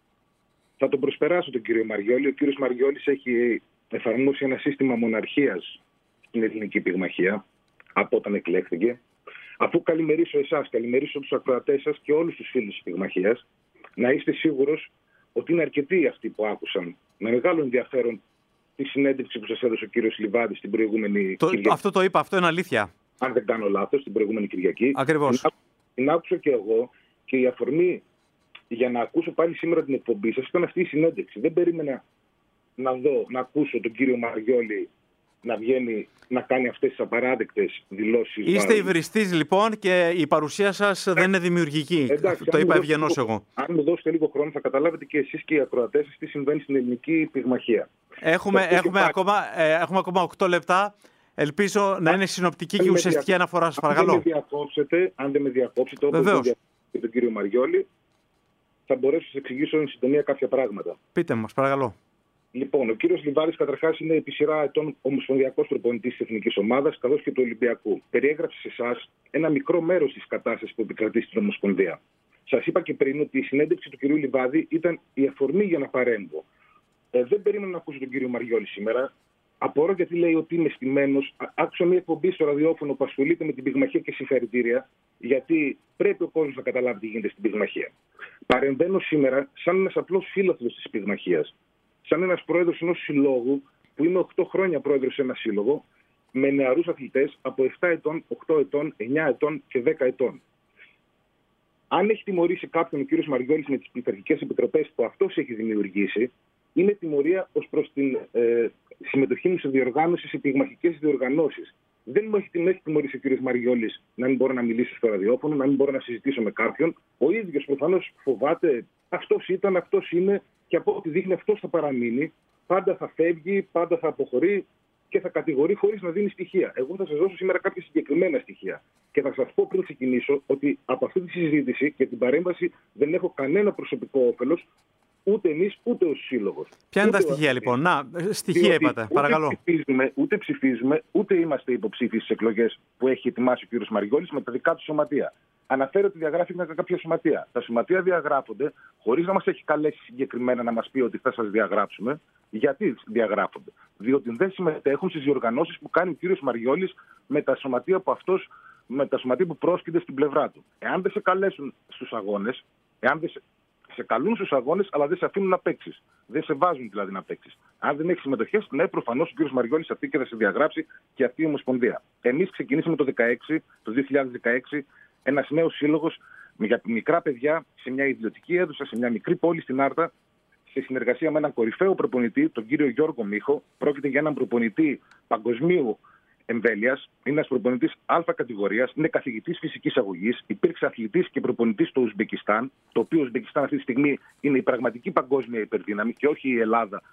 Θα τον προσπεράσω τον κύριο Μαριόλη. Ο κύριος Μαριόλης έχει εφαρμόσει ένα σύστημα μοναρχίας στην ελληνική πυγμαχία από όταν εκλέχθηκε. Αφού καλημερίσω εσάς, καλημερίσω τους ακροατές σας και όλους τους φίλους της πυγμαχίας, να είστε σίγουρος ότι είναι αρκετοί αυτοί που άκουσαν με μεγάλο ενδιαφέρον τη συνέντευξη που σας έδωσε ο κύριος Λιβάδης την προηγούμενη το, Κυριακή. Αυτό το είπα, αυτό είναι αλήθεια. Αν δεν κάνω λάθος, την προηγούμενη Κυριακή. Ακριβώς. Την, την άκουσα και εγώ και η αφορμή για να ακούσω πάλι σήμερα την εκπομπή σας ήταν αυτή η συνέντευξη. Δεν περίμενα να δω, να ακούσω τον κύριο Μαριόλη να βγαίνει να κάνει αυτές τις απαράδεκτες δηλώσεις. Είστε υβριστής λοιπόν και η παρουσία σας δεν είναι δημιουργική. Εντάξει, το είπα ευγενώς εγώ. Αν μου δώσετε λίγο χρόνο θα καταλάβετε και εσείς και οι ακροατές σας τι συμβαίνει στην ελληνική πυγμαχία. Έχουμε, έχουμε, ακόμα, ε, έχουμε ακόμα οκτώ λεπτά. Ελπίζω να είναι συνοπτική και ουσιαστική αναφορά σας. Παρακαλώ. Αν δεν με διακόψετε, αν δεν με διακόψετε όπως και τον κύριο Μαριόλη, θα μπορέσω να σας εξηγήσω εν συντομία κάποια πράγματα. Πείτε μας, παρακαλώ. Λοιπόν, ο κύριος Λιβάδης καταρχάς είναι επί σειρά ετών ομοσπονδιακός προπονητής της εθνικής ομάδας καθώς και του Ολυμπιακού. Περιέγραψε σε εσάς ένα μικρό μέρος της κατάστασης που επικρατεί στην Ομοσπονδία. Σας είπα και πριν ότι η συνέντευξη του κυρίου Λιβάδη ήταν η αφορμή για να παρέμβω. Ε, δεν περίμενα να ακούσω τον κύριο Μαριόλη σήμερα. Απορώ γιατί λέει ότι είμαι στημένος. Άκουσα μια εκπομπή στο ραδιόφωνο που ασχολείται με την πυγμαχία και συγχαρητήρια, γιατί πρέπει ο κόσμος να καταλάβει τι γίνεται στην πυγμαχία. Παρεμβαίνω σήμερα σαν ένας απλός φίλαθλος της πυγμαχίας. Σαν ένας πρόεδρος ενός συλλόγου, που είμαι οκτώ χρόνια πρόεδρος σε ένα σύλλογο, με νεαρούς αθλητές από επτά ετών, οκτώ ετών, εννιά ετών και δέκα ετών. Αν έχει τιμωρήσει κάποιον ο κύριος Μαριόλης με τις πειθαρχικές επιτροπές που αυτός έχει δημιουργήσει, είναι τιμωρία ως προς την ε, συμμετοχή μου σε διοργάνωση, σε πυγμαχικές διοργανώσεις. Δεν μου έχει, έχει τιμωρήσει ο κύριος Μαριόλης να μην μπορώ να μιλήσω στο ραδιόφωνο, να μην μπορώ να συζητήσω με κάποιον. Ο ίδιος προφανώς φοβάται, αυτός ήταν, αυτός είναι, και από ό,τι δείχνει αυτός θα παραμείνει. Πάντα θα φεύγει, πάντα θα αποχωρεί και θα κατηγορεί χωρίς να δίνει στοιχεία. Εγώ θα σας δώσω σήμερα κάποια συγκεκριμένα στοιχεία. Και θα σας πω πριν ξεκινήσω ότι από αυτή τη συζήτηση και την παρέμβαση δεν έχω κανένα προσωπικό όφελος. Ούτε εμείς, ούτε ο σύλλογος. Ποια είναι τα στοιχεία λοιπόν? Να, στοιχεία είπατε, παρακαλώ. Ούτε ψηφίζουμε, ούτε ψηφίζουμε, ούτε είμαστε υποψήφιοι στις εκλογές που έχει ετοιμάσει ο κ. Μαριόλης με τα δικά του σωματεία. Αναφέρω ότι διαγράφηκαν κάποια σωματεία. Τα σωματεία διαγράφονται χωρίς να μας έχει καλέσει συγκεκριμένα να μας πει ότι θα σας διαγράψουμε. Γιατί διαγράφονται? Διότι δεν συμμετέχουν στις διοργανώσεις που κάνει ο κ. Μαριόλης με τα σωματεία που αυτός, με τα σωματεία που πρόσκειται στην πλευρά του. Εάν δεν σε καλέσουν στους αγώνες, εάν δεν σε σε καλούν στους αγώνες, αλλά δεν σε αφήνουν να παίξεις. Δεν σε βάζουν δηλαδή να παίξεις. Αν δεν έχεις συμμετοχές, ναι, προφανώς ο κ. Μαριόλης θα πει και θα σε διαγράψει και αυτή η Ομοσπονδία. Εμείς ξεκινήσαμε το, δεκαέξι, το δύο χιλιάδες δεκαέξι ένας νέος σύλλογος για μικρά παιδιά σε μια ιδιωτική αίθουσα, σε μια μικρή πόλη στην Άρτα, σε συνεργασία με έναν κορυφαίο προπονητή, τον κύριο Γιώργο Μίχο. Πρόκειται για έναν προπονητή παγκοσμίου εμβέλειας, είναι ένας προπονητής Α κατηγορίας, είναι καθηγητής φυσικής αγωγής, υπήρξε αθλητής και προπονητής στο Ουσμπεκιστάν, το οποίο Ουσμπεκιστάν αυτή τη στιγμή είναι η πραγματική παγκόσμια υπερδύναμη και όχι η Ελλάδα,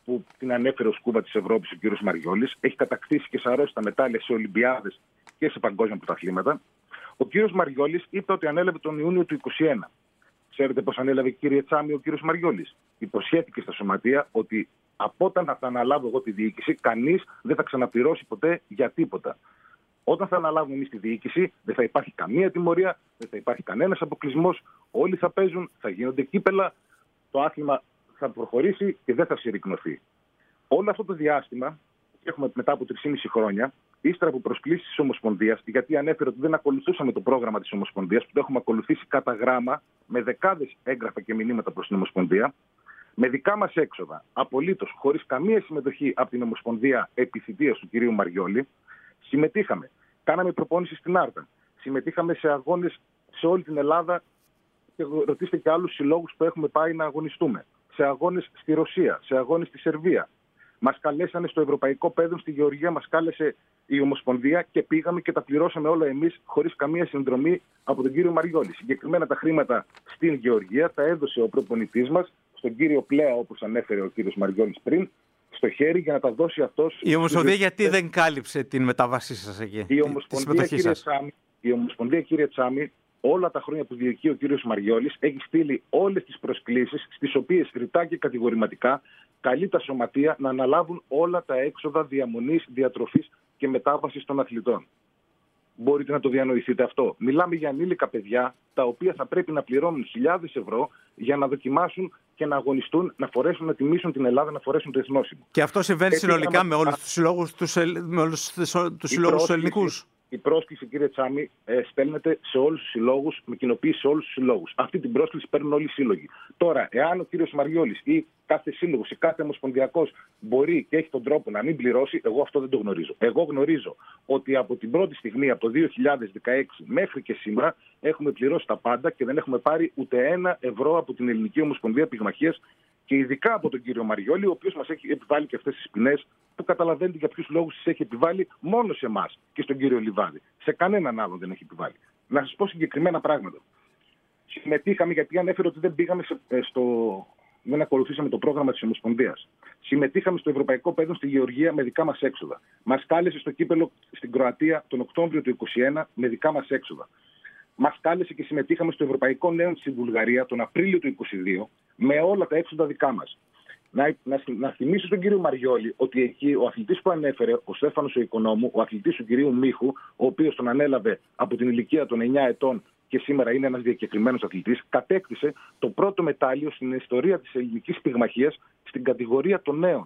που την ανέφερε ο σκούβα της Ευρώπης, ο κ. Μαριόλης. Έχει κατακτήσει και σαρώσει μετάλλια σε Ολυμπιάδες και σε παγκόσμια πρωταθλήματα. Ο κ. Μαριόλης είπε ότι ανέλαβε τον Ιούνιο του είκοσι ένα. Ξέρετε πώς ανέλαβε, κύριε Τσάμι, ο κ. Μαριόλης? Υποσχέθηκε στα σωματεία ότι από όταν θα αναλάβω εγώ τη διοίκηση, κανείς δεν θα ξαναπληρώσει ποτέ για τίποτα. Όταν θα αναλάβουμε εμείς τη διοίκηση, δεν θα υπάρχει καμία τιμωρία, δεν θα υπάρχει κανένας αποκλεισμός. Όλοι θα παίζουν, θα γίνονται κύπελα, το άθλημα θα προχωρήσει και δεν θα συρρικνωθεί. Όλο αυτό το διάστημα, έχουμε μετά από τρία και μισό χρόνια, ύστερα από προσκλήσεις της Ομοσπονδίας, γιατί ανέφερε ότι δεν ακολουθούσαμε το πρόγραμμα της Ομοσπονδίας, που το έχουμε ακολουθήσει κατά γράμμα, με δεκάδες έγγραφα και μηνύματα προς την Ομοσπονδία, με δικά μας έξοδα, απολύτως χωρίς καμία συμμετοχή από την Ομοσπονδία επί θητείας του κυρίου Μαριόλη, συμμετείχαμε. Κάναμε προπόνηση στην Άρτα. Συμμετείχαμε σε αγώνες σε όλη την Ελλάδα και ρωτήστε και άλλους συλλόγους που έχουμε πάει να αγωνιστούμε. Σε αγώνες στη Ρωσία, σε αγώνες στη Σερβία. Μας καλέσανε στο Ευρωπαϊκό Πέδο, στη Γεωργία, μας κάλεσε η Ομοσπονδία και πήγαμε και τα πληρώσαμε όλα εμείς χωρίς καμία συνδρομή από τον κύριο Μαριόλη. Συγκεκριμένα τα χρήματα στην Γεωργία τα έδωσε ο προπονητής μας στον κύριο Πλέα, όπως ανέφερε ο κύριος Μαριόλης πριν, στο χέρι για να τα δώσει αυτός. Η Ομοσπονδία γιατί δεν κάλυψε την μεταβάσή σας εκεί, η Ομοσπονδία, κύριε Τσάμι, η Ομοσπονδία, κύριε Τσάμι, όλα τα χρόνια που διοικεί ο κύριος Μαριόλης, έχει στείλει όλες τις προσκλήσεις, στις οποίες ρητά και κατηγορηματικά καλεί τα σωματεία να αναλάβουν όλα τα έξοδα διαμονής, διατροφής και μετάβασης των αθλητών. Μπορείτε να το διανοηθείτε αυτό? Μιλάμε για ανήλικα παιδιά, τα οποία θα πρέπει να πληρώνουν χιλιάδες ευρώ για να δοκιμάσουν και να αγωνιστούν, να φορέσουν, να τιμήσουν την Ελλάδα, να φορέσουν το εθνόσημο. Και αυτό συμβαίνει συνολικά με όλους τους συλλόγους τους, με όλους τους συλλόγους τους ελληνικούς. Η πρόσκληση, κύριε Τσάμι, ε, στέλνεται σε όλους τους συλλόγους, με κοινοποίηση σε όλους τους συλλόγους. Αυτή την πρόσκληση παίρνουν όλοι οι σύλλογοι. Τώρα, εάν ο κύριος Μαριόλης ή κάθε σύλλογος ή κάθε ομοσπονδιακός μπορεί και έχει τον τρόπο να μην πληρώσει, εγώ αυτό δεν το γνωρίζω. Εγώ γνωρίζω ότι από την πρώτη στιγμή, από το δύο χιλιάδες δεκαέξι μέχρι και σήμερα, έχουμε πληρώσει τα πάντα και δεν έχουμε πάρει ούτε ένα ευρώ από την Ελληνική Ομοσπονδία Πυγμαχίας και ειδικά από τον κύριο Μαριόλη, ο οποίος μας έχει επιβάλει και αυτές τις ποινές που καταλαβαίνετε για ποιους λόγους τις έχει επιβάλει μόνο σε εμάς και στον κύριο Λιβάδη. Σε κανέναν άλλον δεν έχει επιβάλει. Να σας πω συγκεκριμένα πράγματα. Συμμετείχαμε, γιατί ανέφερε ότι δεν πήγαμε σε, στο. Δεν ακολουθήσαμε το πρόγραμμα της Ομοσπονδίας. Συμμετείχαμε στο Ευρωπαϊκό Πέδο στη Γεωργία με δικά μας έξοδα. Μας κάλεσε στο κύπελο στην Κροατία τον Οκτώβριο του είκοσι ένα με δικά μας έξοδα. Μας κάλεσε και συμμετείχαμε στο Ευρωπαϊκό Νέο στην Βουλγαρία τον Απρίλιο του είκοσι δύο με όλα τα έξοδα δικά μας. Να, να, να θυμίσω στον κύριο Μαριόλη ότι εκεί ο αθλητής που ανέφερε, ο Στέφανος ο Οικονόμου, ο αθλητής του κυρίου Μίχου, ο οποίος τον ανέλαβε από την ηλικία των εννιά ετών και σήμερα είναι ένας διακεκριμένος αθλητής, κατέκτησε το πρώτο μετάλλιο στην ιστορία της ελληνικής πυγμαχίας στην κατηγορία των νέων.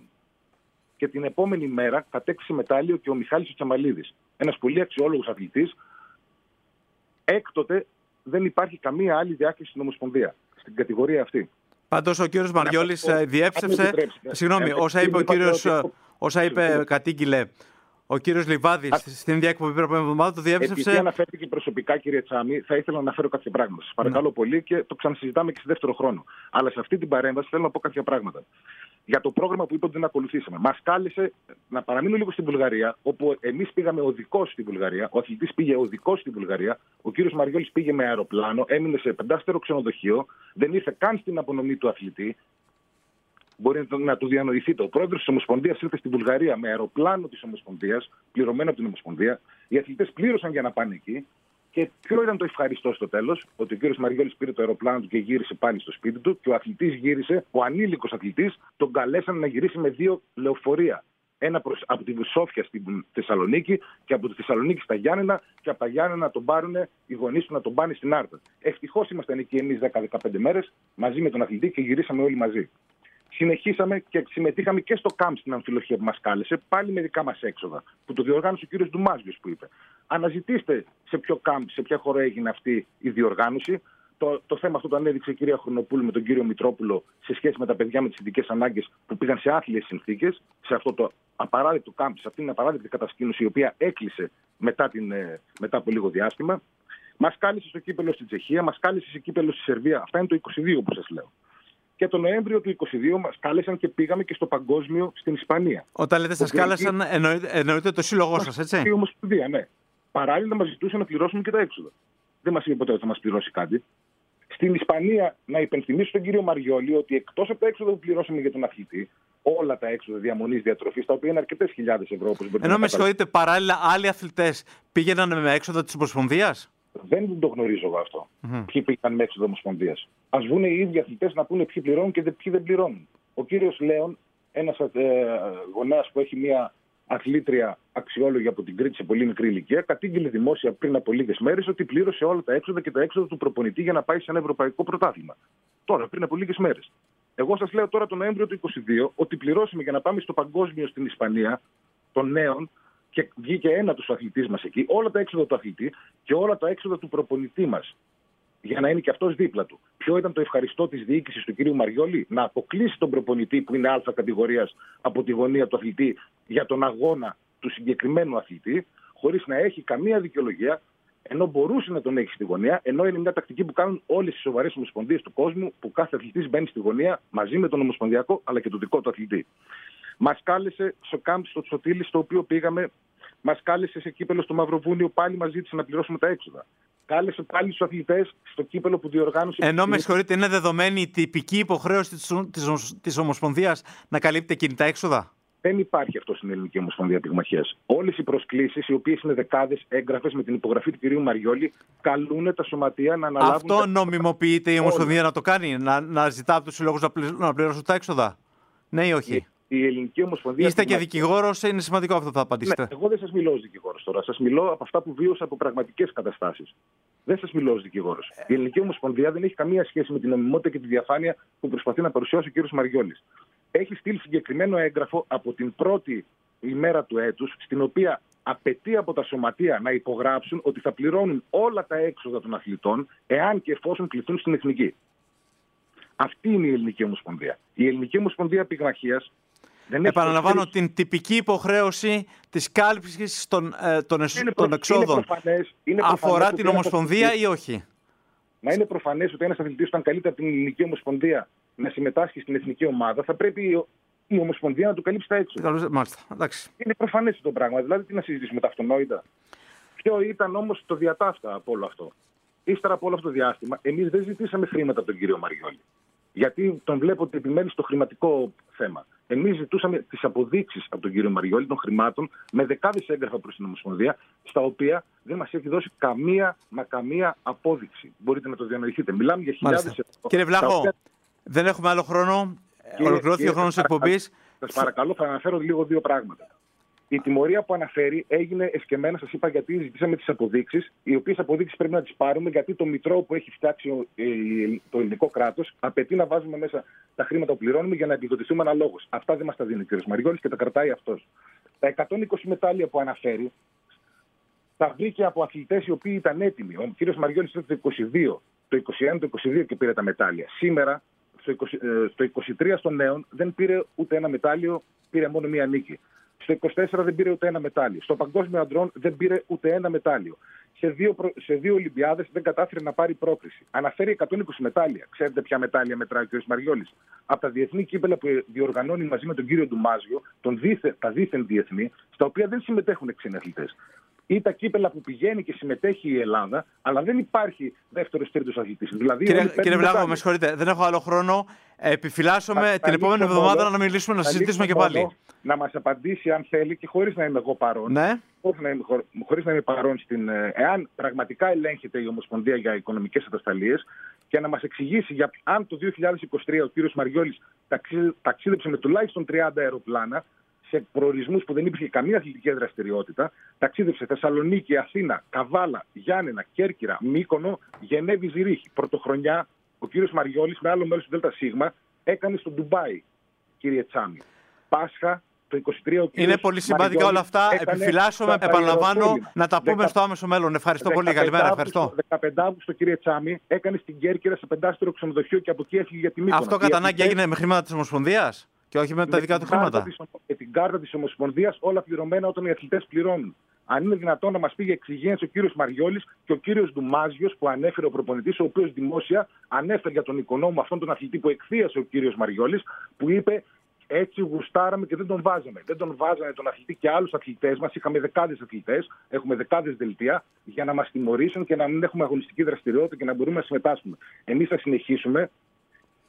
Και την επόμενη μέρα κατέκτησε μετάλλιο και ο Μιχάλης ο Τσαμαλίδης, ένας πολύ αξιόλογος αθλητής. Έκτοτε δεν υπάρχει καμία άλλη διάκριση στην Ομοσπονδία, στην κατηγορία αυτή. Πάντως ο κύριος Μαριόλης διέψευσε, συγγνώμη, όσα είπε ο κύριος, όσα είπε, κατήγγειλε ο κύριος Λιβάδης στην ίδια εκπομπή πριν από μια εβδομάδα, το διέψευσε. Επειδή αναφέρθηκε προσωπικά, κύριε Τσάμι, θα ήθελα να αναφέρω κάποια πράγματα. Σας παρακαλώ ναι. πολύ και το ξανασυζητάμε και σε δεύτερο χρόνο. Αλλά σε αυτή την παρέμβαση θέλω να πω κάποια πράγματα. Για το πρόγραμμα που είπε ότι δεν ακολουθήσαμε. Μας κάλεσε να παραμείνω λίγο στην Βουλγαρία, όπου εμείς πήγαμε οδικός στη Βουλγαρία, ο αθλητής πήγε οδικός στη Βουλγαρία, ο κύριος Μαριόλης πήγε με αεροπλάνο, έμεινε σε πεντάστερο ξενοδοχείο, δεν ήρθε καν στην απονομή του αθλητή. Μπορεί να το διανοηθείτε. Ο πρόεδρος της Ομοσπονδίας ήρθε στη Βουλγαρία με αεροπλάνο της Ομοσπονδίας, πληρωμένο από την Ομοσπονδία. Οι αθλητές πλήρωσαν για να πάνε εκεί. Και ποιο ήταν το ευχαριστώ στο τέλος? Ότι ο κύριος Μαριόλης πήρε το αεροπλάνο του και γύρισε πάλι στο σπίτι του και ο αθλητής γύρισε, ο ανήλικος αθλητής, τον καλέσαν να γυρίσει με δύο λεωφορεία. Ένα προς, από τη Σόφια στην Θεσσαλονίκη και από τη Θεσσαλονίκη στα Γιάννενα και από τα Γιάννενα να τον πάρουν οι γονείς του να τον πάνε στην Άρτα. Ευτυχώς ήμασταν εκεί εμείς δέκα με δεκαπέντε μέρες μαζί με τον αθλητή και γυρίσαμε όλοι μαζί. Συνεχίσαμε και συμμετείχαμε και στο κάμπ στην αμφιλοχία που μας κάλεσε, πάλι με δικά μας έξοδα, που το διοργάνωσε ο κύριος Ντουμάζιος που είπε. Αναζητήστε σε ποιο κάμπ, σε ποια χώρα έγινε αυτή η διοργάνωση. Το, το θέμα αυτό το ανέδειξε η κυρία Χρονοπούλου με τον κύριο Μητρόπουλο σε σχέση με τα παιδιά με τις ειδικές ανάγκες που πήγαν σε άθλιες συνθήκες, σε αυτό το απαράδεκτο κάμπ, σε αυτήν την απαράδεκτη κατασκήνωση η οποία έκλεισε μετά, την, μετά από λίγο διάστημα. Μας κάλεσε στο κύπελο στην Τσεχία, μας κάλεσε σε κύπελο στη Σερβία. Αυτά είναι το είκοσι δύο που σας λέω. Και τον Νοέμβριο του είκοσι δύο μας κάλεσαν και πήγαμε και στο παγκόσμιο στην Ισπανία. Όταν λέτε σας κάλεσαν, εννοείται, εννοείται το σύλλογό σας, έτσι. Η Ομοσπονδία, ναι. Παράλληλα μας ζητούσαν να πληρώσουμε και τα έξοδα. Δεν μας είπε ποτέ ότι θα μας πληρώσει κάτι. Στην Ισπανία, να υπενθυμίσω στον κύριο Μαριόλη ότι εκτός από τα έξοδα που πληρώσαμε για τον αθλητή, όλα τα έξοδα διαμονής, διατροφής, τα οποία είναι αρκετές χιλιάδες ευρώ. Όπως Ενώ με συγχωρείτε, παράλληλα άλλοι αθλητές πήγαιναν με έξοδα της Ομοσπονδίας. Δεν το γνωρίζω εγώ αυτό. Mm-hmm. Ποιοι πήγαν με έξοδα Ομοσπονδίας. Ας βγουν οι ίδιοι αθλητές να πούνε ποιοι πληρώνουν και ποιοι δεν πληρώνουν. Ο κύριος Λέων, ένας ε, γονέας που έχει μια αθλήτρια αξιόλογη από την Κρήτη σε πολύ μικρή ηλικία, κατήγγειλε δημόσια πριν από λίγες μέρες ότι πλήρωσε όλα τα έξοδα και τα έξοδα του προπονητή για να πάει σε ένα ευρωπαϊκό πρωτάθλημα. Τώρα, πριν από λίγες μέρες. Εγώ σας λέω τώρα τον Νοέμβριο του είκοσι δύο ότι πληρώσαμε για να πάμε στο παγκόσμιο στην Ισπανία των νέων και βγήκε ένα του αθλητής μας εκεί, όλα τα έξοδα του αθλητή και όλα τα έξοδα του προπονητή μας. Για να είναι και αυτός δίπλα του. Ποιο ήταν το ευχαριστώ της διοίκησης του κ. Μαριόλη? Να αποκλείσει τον προπονητή που είναι α κατηγορίας από τη γωνία του αθλητή για τον αγώνα του συγκεκριμένου αθλητή, χωρίς να έχει καμία δικαιολογία, ενώ μπορούσε να τον έχει στη γωνία, ενώ είναι μια τακτική που κάνουν όλες οι σοβαρές ομοσπονδίες του κόσμου, που κάθε αθλητής μπαίνει στη γωνία μαζί με τον ομοσπονδιακό αλλά και τον δικό του αθλητή. Μας κάλεσε στο κάμπ στο Τσοτήλι, στο οποίο πήγαμε, μας κάλεσε σε κύπελο στο Μαυροβούνιο, πάλι μας ζήτησε να πληρώσουμε τα έξοδα. Κάλεσε πάλι τους αθλητές στο κύπελο που διοργάνωσε. Ενώ με συγχωρείτε, είναι δεδομένη η τυπική υποχρέωση της Ομοσπονδίας να καλύπτει εκείνη τα έξοδα. Δεν υπάρχει αυτό στην Ελληνική Ομοσπονδία Πυγμαχίας. Όλες οι προσκλήσεις, οι οποίες είναι δεκάδες έγγραφες με την υπογραφή του κυρίου Μαριόλη, καλούν τα σωματεία να αναλάβουν. Αυτό τα... νομιμοποιείται η Ομοσπονδία να το κάνει, να, να ζητά από τους συλλόγους να, πλη... να πληρώσουν τα έξοδα. Ναι ή όχι? Η, η Ελληνική Ομοσπονδία. Είστε και δικηγόρος, είναι σημαντικό αυτό που θα απαντήσετε. Ναι, εγώ δεν σας μιλώ ως δικηγόρος τώρα. Σας μιλώ από αυτά που βίωσα από πραγματικές καταστάσεις. Δεν σας μιλώ ως δικηγόρος. Η Ελληνική Ομοσπονδία δεν έχει καμία σχέση με την νομιμότητα και τη διαφάνεια που προσπαθεί να παρουσιάσει ο κύριος Μαριόλης. Έχει στείλει συγκεκριμένο έγγραφο από την πρώτη ημέρα του έτους, στην οποία απαιτεί από τα σωματεία να υπογράψουν ότι θα πληρώνουν όλα τα έξοδα των αθλητών, εάν και εφόσον κληθούν στην εθνική. Αυτή είναι η Ελληνική Ομοσπονδία. Η Ελληνική Ομοσπονδία Πυγμαχίας. Επαναλαμβάνω προσφέρει... την τυπική υποχρέωση της κάλυψης των, ε, των, εσ... είναι των προ... εξόδων. Είναι προφανές, είναι αφορά την Ομοσπονδία ή όχι? Να είναι προφανές ότι ένας αθλητής, όταν καλείται από την Ελληνική Ομοσπονδία να συμμετάσχει στην εθνική ομάδα, θα πρέπει η Ομοσπονδία να του καλύψει τα έξοδα. Μάλιστα. Εντάξει. Είναι προφανές αυτό το πράγμα. Δηλαδή, τι να συζητήσουμε τα αυτονόητα. Ποιο ήταν όμως το διατάφτα από όλο αυτό? Ύστερα από όλο αυτό το διάστημα, εμείς δεν ζητήσαμε χρήματα από τον κύριο Μαριόλη. Γιατί τον βλέπω ότι επιμένει στο χρηματικό θέμα. Εμείς ζητούσαμε τις αποδείξεις από τον κύριο Μαριόλη των χρημάτων με δεκάδες έγγραφα προς την Ομοσπονδία, στα οποία δεν μας έχει δώσει καμία μα καμία απόδειξη. Μπορείτε να το διανοηθείτε. Μιλάμε για χιλιάδες ευρώ. Κύριε Βλάχο, οποία... δεν έχουμε άλλο χρόνο. Ολοκληρώθηκε ο χρόνος της εκπομπής. Σας παρακαλώ, θα αναφέρω λίγο δύο πράγματα. Η τιμωρία που αναφέρει έγινε εσκεμμένα, σας είπα, γιατί ζητήσαμε τις αποδείξεις, οι οποίες αποδείξεις πρέπει να τις πάρουμε, γιατί το μητρό που έχει φτιάξει το ελληνικό κράτος απαιτεί να βάζουμε μέσα τα χρήματα που πληρώνουμε για να επιδοτηθούμε αναλόγως. Αυτά δεν μας τα δίνει ο κ. Μαριόλης και τα κρατάει αυτός. Τα εκατόν είκοσι μετάλλια που αναφέρει τα βρήκε από αθλητές οι οποίοι ήταν έτοιμοι. Ο κ. Μαριόλης ήταν το είκοσι δύο, το είκοσι ένα, το είκοσι δύο και πήρε τα μετάλλια. Σήμερα, στο είκοσι, στο είκοσι τρία των νέων, δεν πήρε ούτε ένα μετάλλιο, πήρε μόνο μία νίκη. Στο είκοσι τέσσερα δεν πήρε ούτε ένα μετάλλιο. Στο Παγκόσμιο Αντρών δεν πήρε ούτε ένα μετάλλιο. Σε δύο, σε δύο Ολυμπιάδες δεν κατάφερε να πάρει πρόκριση. Αναφέρει εκατόν είκοσι μετάλλια. Ξέρετε ποια μετάλλια μετράει ο κ. Μαριόλης? Από τα διεθνή κύπελα που διοργανώνει μαζί με τον κύριο Ντουμάζιο, τον δίθε, τα δίθεν διεθνή, στα οποία δεν συμμετέχουν ξένοι αθλητές. Ή τα κύπελα που πηγαίνει και συμμετέχει η Ελλάδα, αλλά δεν υπάρχει δεύτερος τρίτος αθλητής. Δηλαδή, κύριε κύριε Βλάχο, με συγχωρείτε, δεν έχω άλλο χρόνο. Επιφυλάσσομαι την επόμενη εβδομάδα να μιλήσουμε, να συζητήσουμε και πάλι. Να μας απαντήσει, αν θέλει, και χωρίς να είμαι εγώ παρόν. Ναι. Χωρίς να είμαι, χωρίς να είμαι παρόν στην. Εάν πραγματικά ελέγχεται η Ομοσπονδία για οικονομικές ατασταλίες, και να μας εξηγήσει για, αν το δύο χιλιάδες είκοσι τρία ο κύριος Μαριόλης ταξίδεψε με τουλάχιστον τριάντα αεροπλάνα σε προορισμούς που δεν υπήρχε καμία αθλητική δραστηριότητα, ταξίδεψε Θεσσαλονίκη, Αθήνα, Καβάλα, Γιάννενα, Κέρκυρα, Μύκονο, Γενέβη, Ζηρίχη. Πρωτοχρονιά ο κύριος Μαριόλης με άλλο μέλος του ΔΣ έκανε στο Ντουμπάι, κύριε Τσάμι. Πάσχα το είκοσι τρία ο κύριος Είναι πολύ σημαντικά όλα αυτά. Επιφυλάσσομαι, επαναλαμβάνω, να τα πούμε στο άμεσο μέλλον. Ευχαριστώ πολύ. Καλημέρα. Ευχαριστώ. δεκαπέντε Αυγούστου, κύριε Τσάμι, έκανε στην Κέρκυρα σε πεντάστερο ξενοδοχείο και από εκεί έφυγε για τη Μύκονο. Αυτό κατά ανάγκη έγινε με χρήματα της Ομοσπονδίας και όχι με τα δικά του χρήματα? Με την κάρτα της Ομοσπονδίας, όλα πληρωμένα όταν οι αθλητές πληρώνουν. Αν είναι δυνατόν να μας πει για εξυγίανση ο κύριος Μαριόλης και ο κύριος Ντουμάζιος που ανέφερε ο προπονητής, ο οποίος δημόσια ανέφερε για τον οικονόμο αυτόν τον αθλητή που εκθίασε ο κύριος Μαριόλης, που είπε έτσι γουστάραμε και δεν τον βάζαμε. Δεν τον βάζανε τον αθλητή και άλλους αθλητές μας. Είχαμε δεκάδες αθλητές, έχουμε δεκάδες δελτία για να μας τιμωρήσουν και να μην έχουμε αγωνιστική δραστηριότητα και να μπορούμε να συμμετάσχουμε. Εμείς θα συνεχίσουμε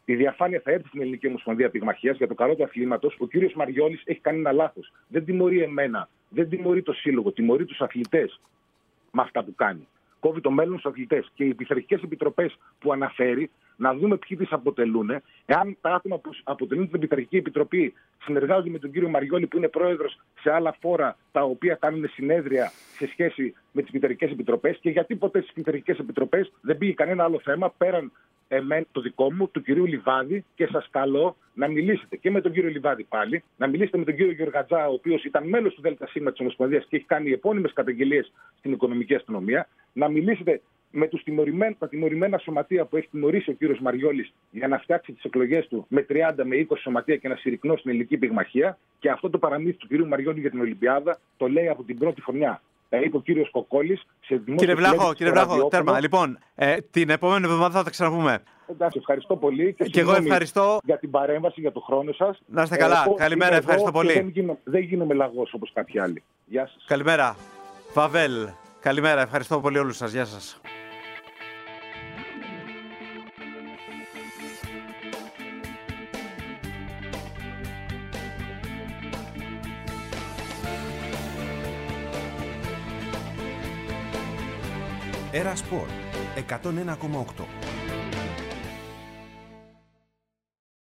Η διαφάνεια θα έρθει στην Ελληνική Ομοσπονδία Πυγμαχίας για το καλό του αθλήματος. Ο κύριος Μαριόλης έχει κάνει ένα λάθος. Δεν τιμωρεί εμένα, δεν τιμωρεί το σύλλογο, τιμωρεί τους αθλητές με αυτά που κάνει. Κόβει το μέλλον στους αθλητές. Και οι πειθαρχικές επιτροπές που αναφέρει, να δούμε ποιοι τις αποτελούν. Εάν τα άτομα που αποτελούν την πειθαρχική επιτροπή συνεργάζονται με τον κύριο Μαριόλη, που είναι πρόεδρος σε άλλα φόρα τα οποία κάνουν συνέδρια σε σχέση με τις πειθαρχικές επιτροπές, και γιατί ποτέ στις πειθαρχικές επιτροπές δεν πήγε κανένα άλλο θέμα πέραν εμέ, το δικό μου, του κυρίου Λιβάδη, και σας καλώ να μιλήσετε και με τον κύριο Λιβάδη πάλι, να μιλήσετε με τον κύριο Γεωργατζά, ο οποίος ήταν μέλος του ΔΣ της Ομοσπονδίας και έχει κάνει επώνυμες καταγγελίες στην οικονομική αστυνομία, να μιλήσετε με τους τιμωρημέν, τα τιμωρημένα σωματεία που έχει τιμωρήσει ο κύριος Μαριόλης για να φτιάξει τις εκλογές του με τριάντα με είκοσι σωματεία και να συρρυκνώσει την ελληνική πυγμαχία. Και αυτό το παραμύθι του κυρίου Μαριόλη για την Ολυμπιάδα το λέει από την πρώτη χρονιά. Τα είπε ο κύριος Κοκόλης σε δημόσιο. Κύριε Βλάχο, κύριε Βλάχο, τέρμα. Λοιπόν, ε, την επόμενη εβδομάδα θα τα ξαναπούμε. Εντάξει, ευχαριστώ πολύ και, και εγώ ευχαριστώ για την παρέμβαση, για τον χρόνο σας. Να είστε καλά. Ε, Καλημέρα, ευχαριστώ πολύ. Δεν, γίνω, δεν γίνομαι λαγός όπως κάποιοι άλλοι. Γεια σας. Καλημέρα. Βαβέλ, καλημέρα. Ευχαριστώ πολύ όλους σας. Γεια σας. Era Sport εκατόν ένα κόμμα οκτώ.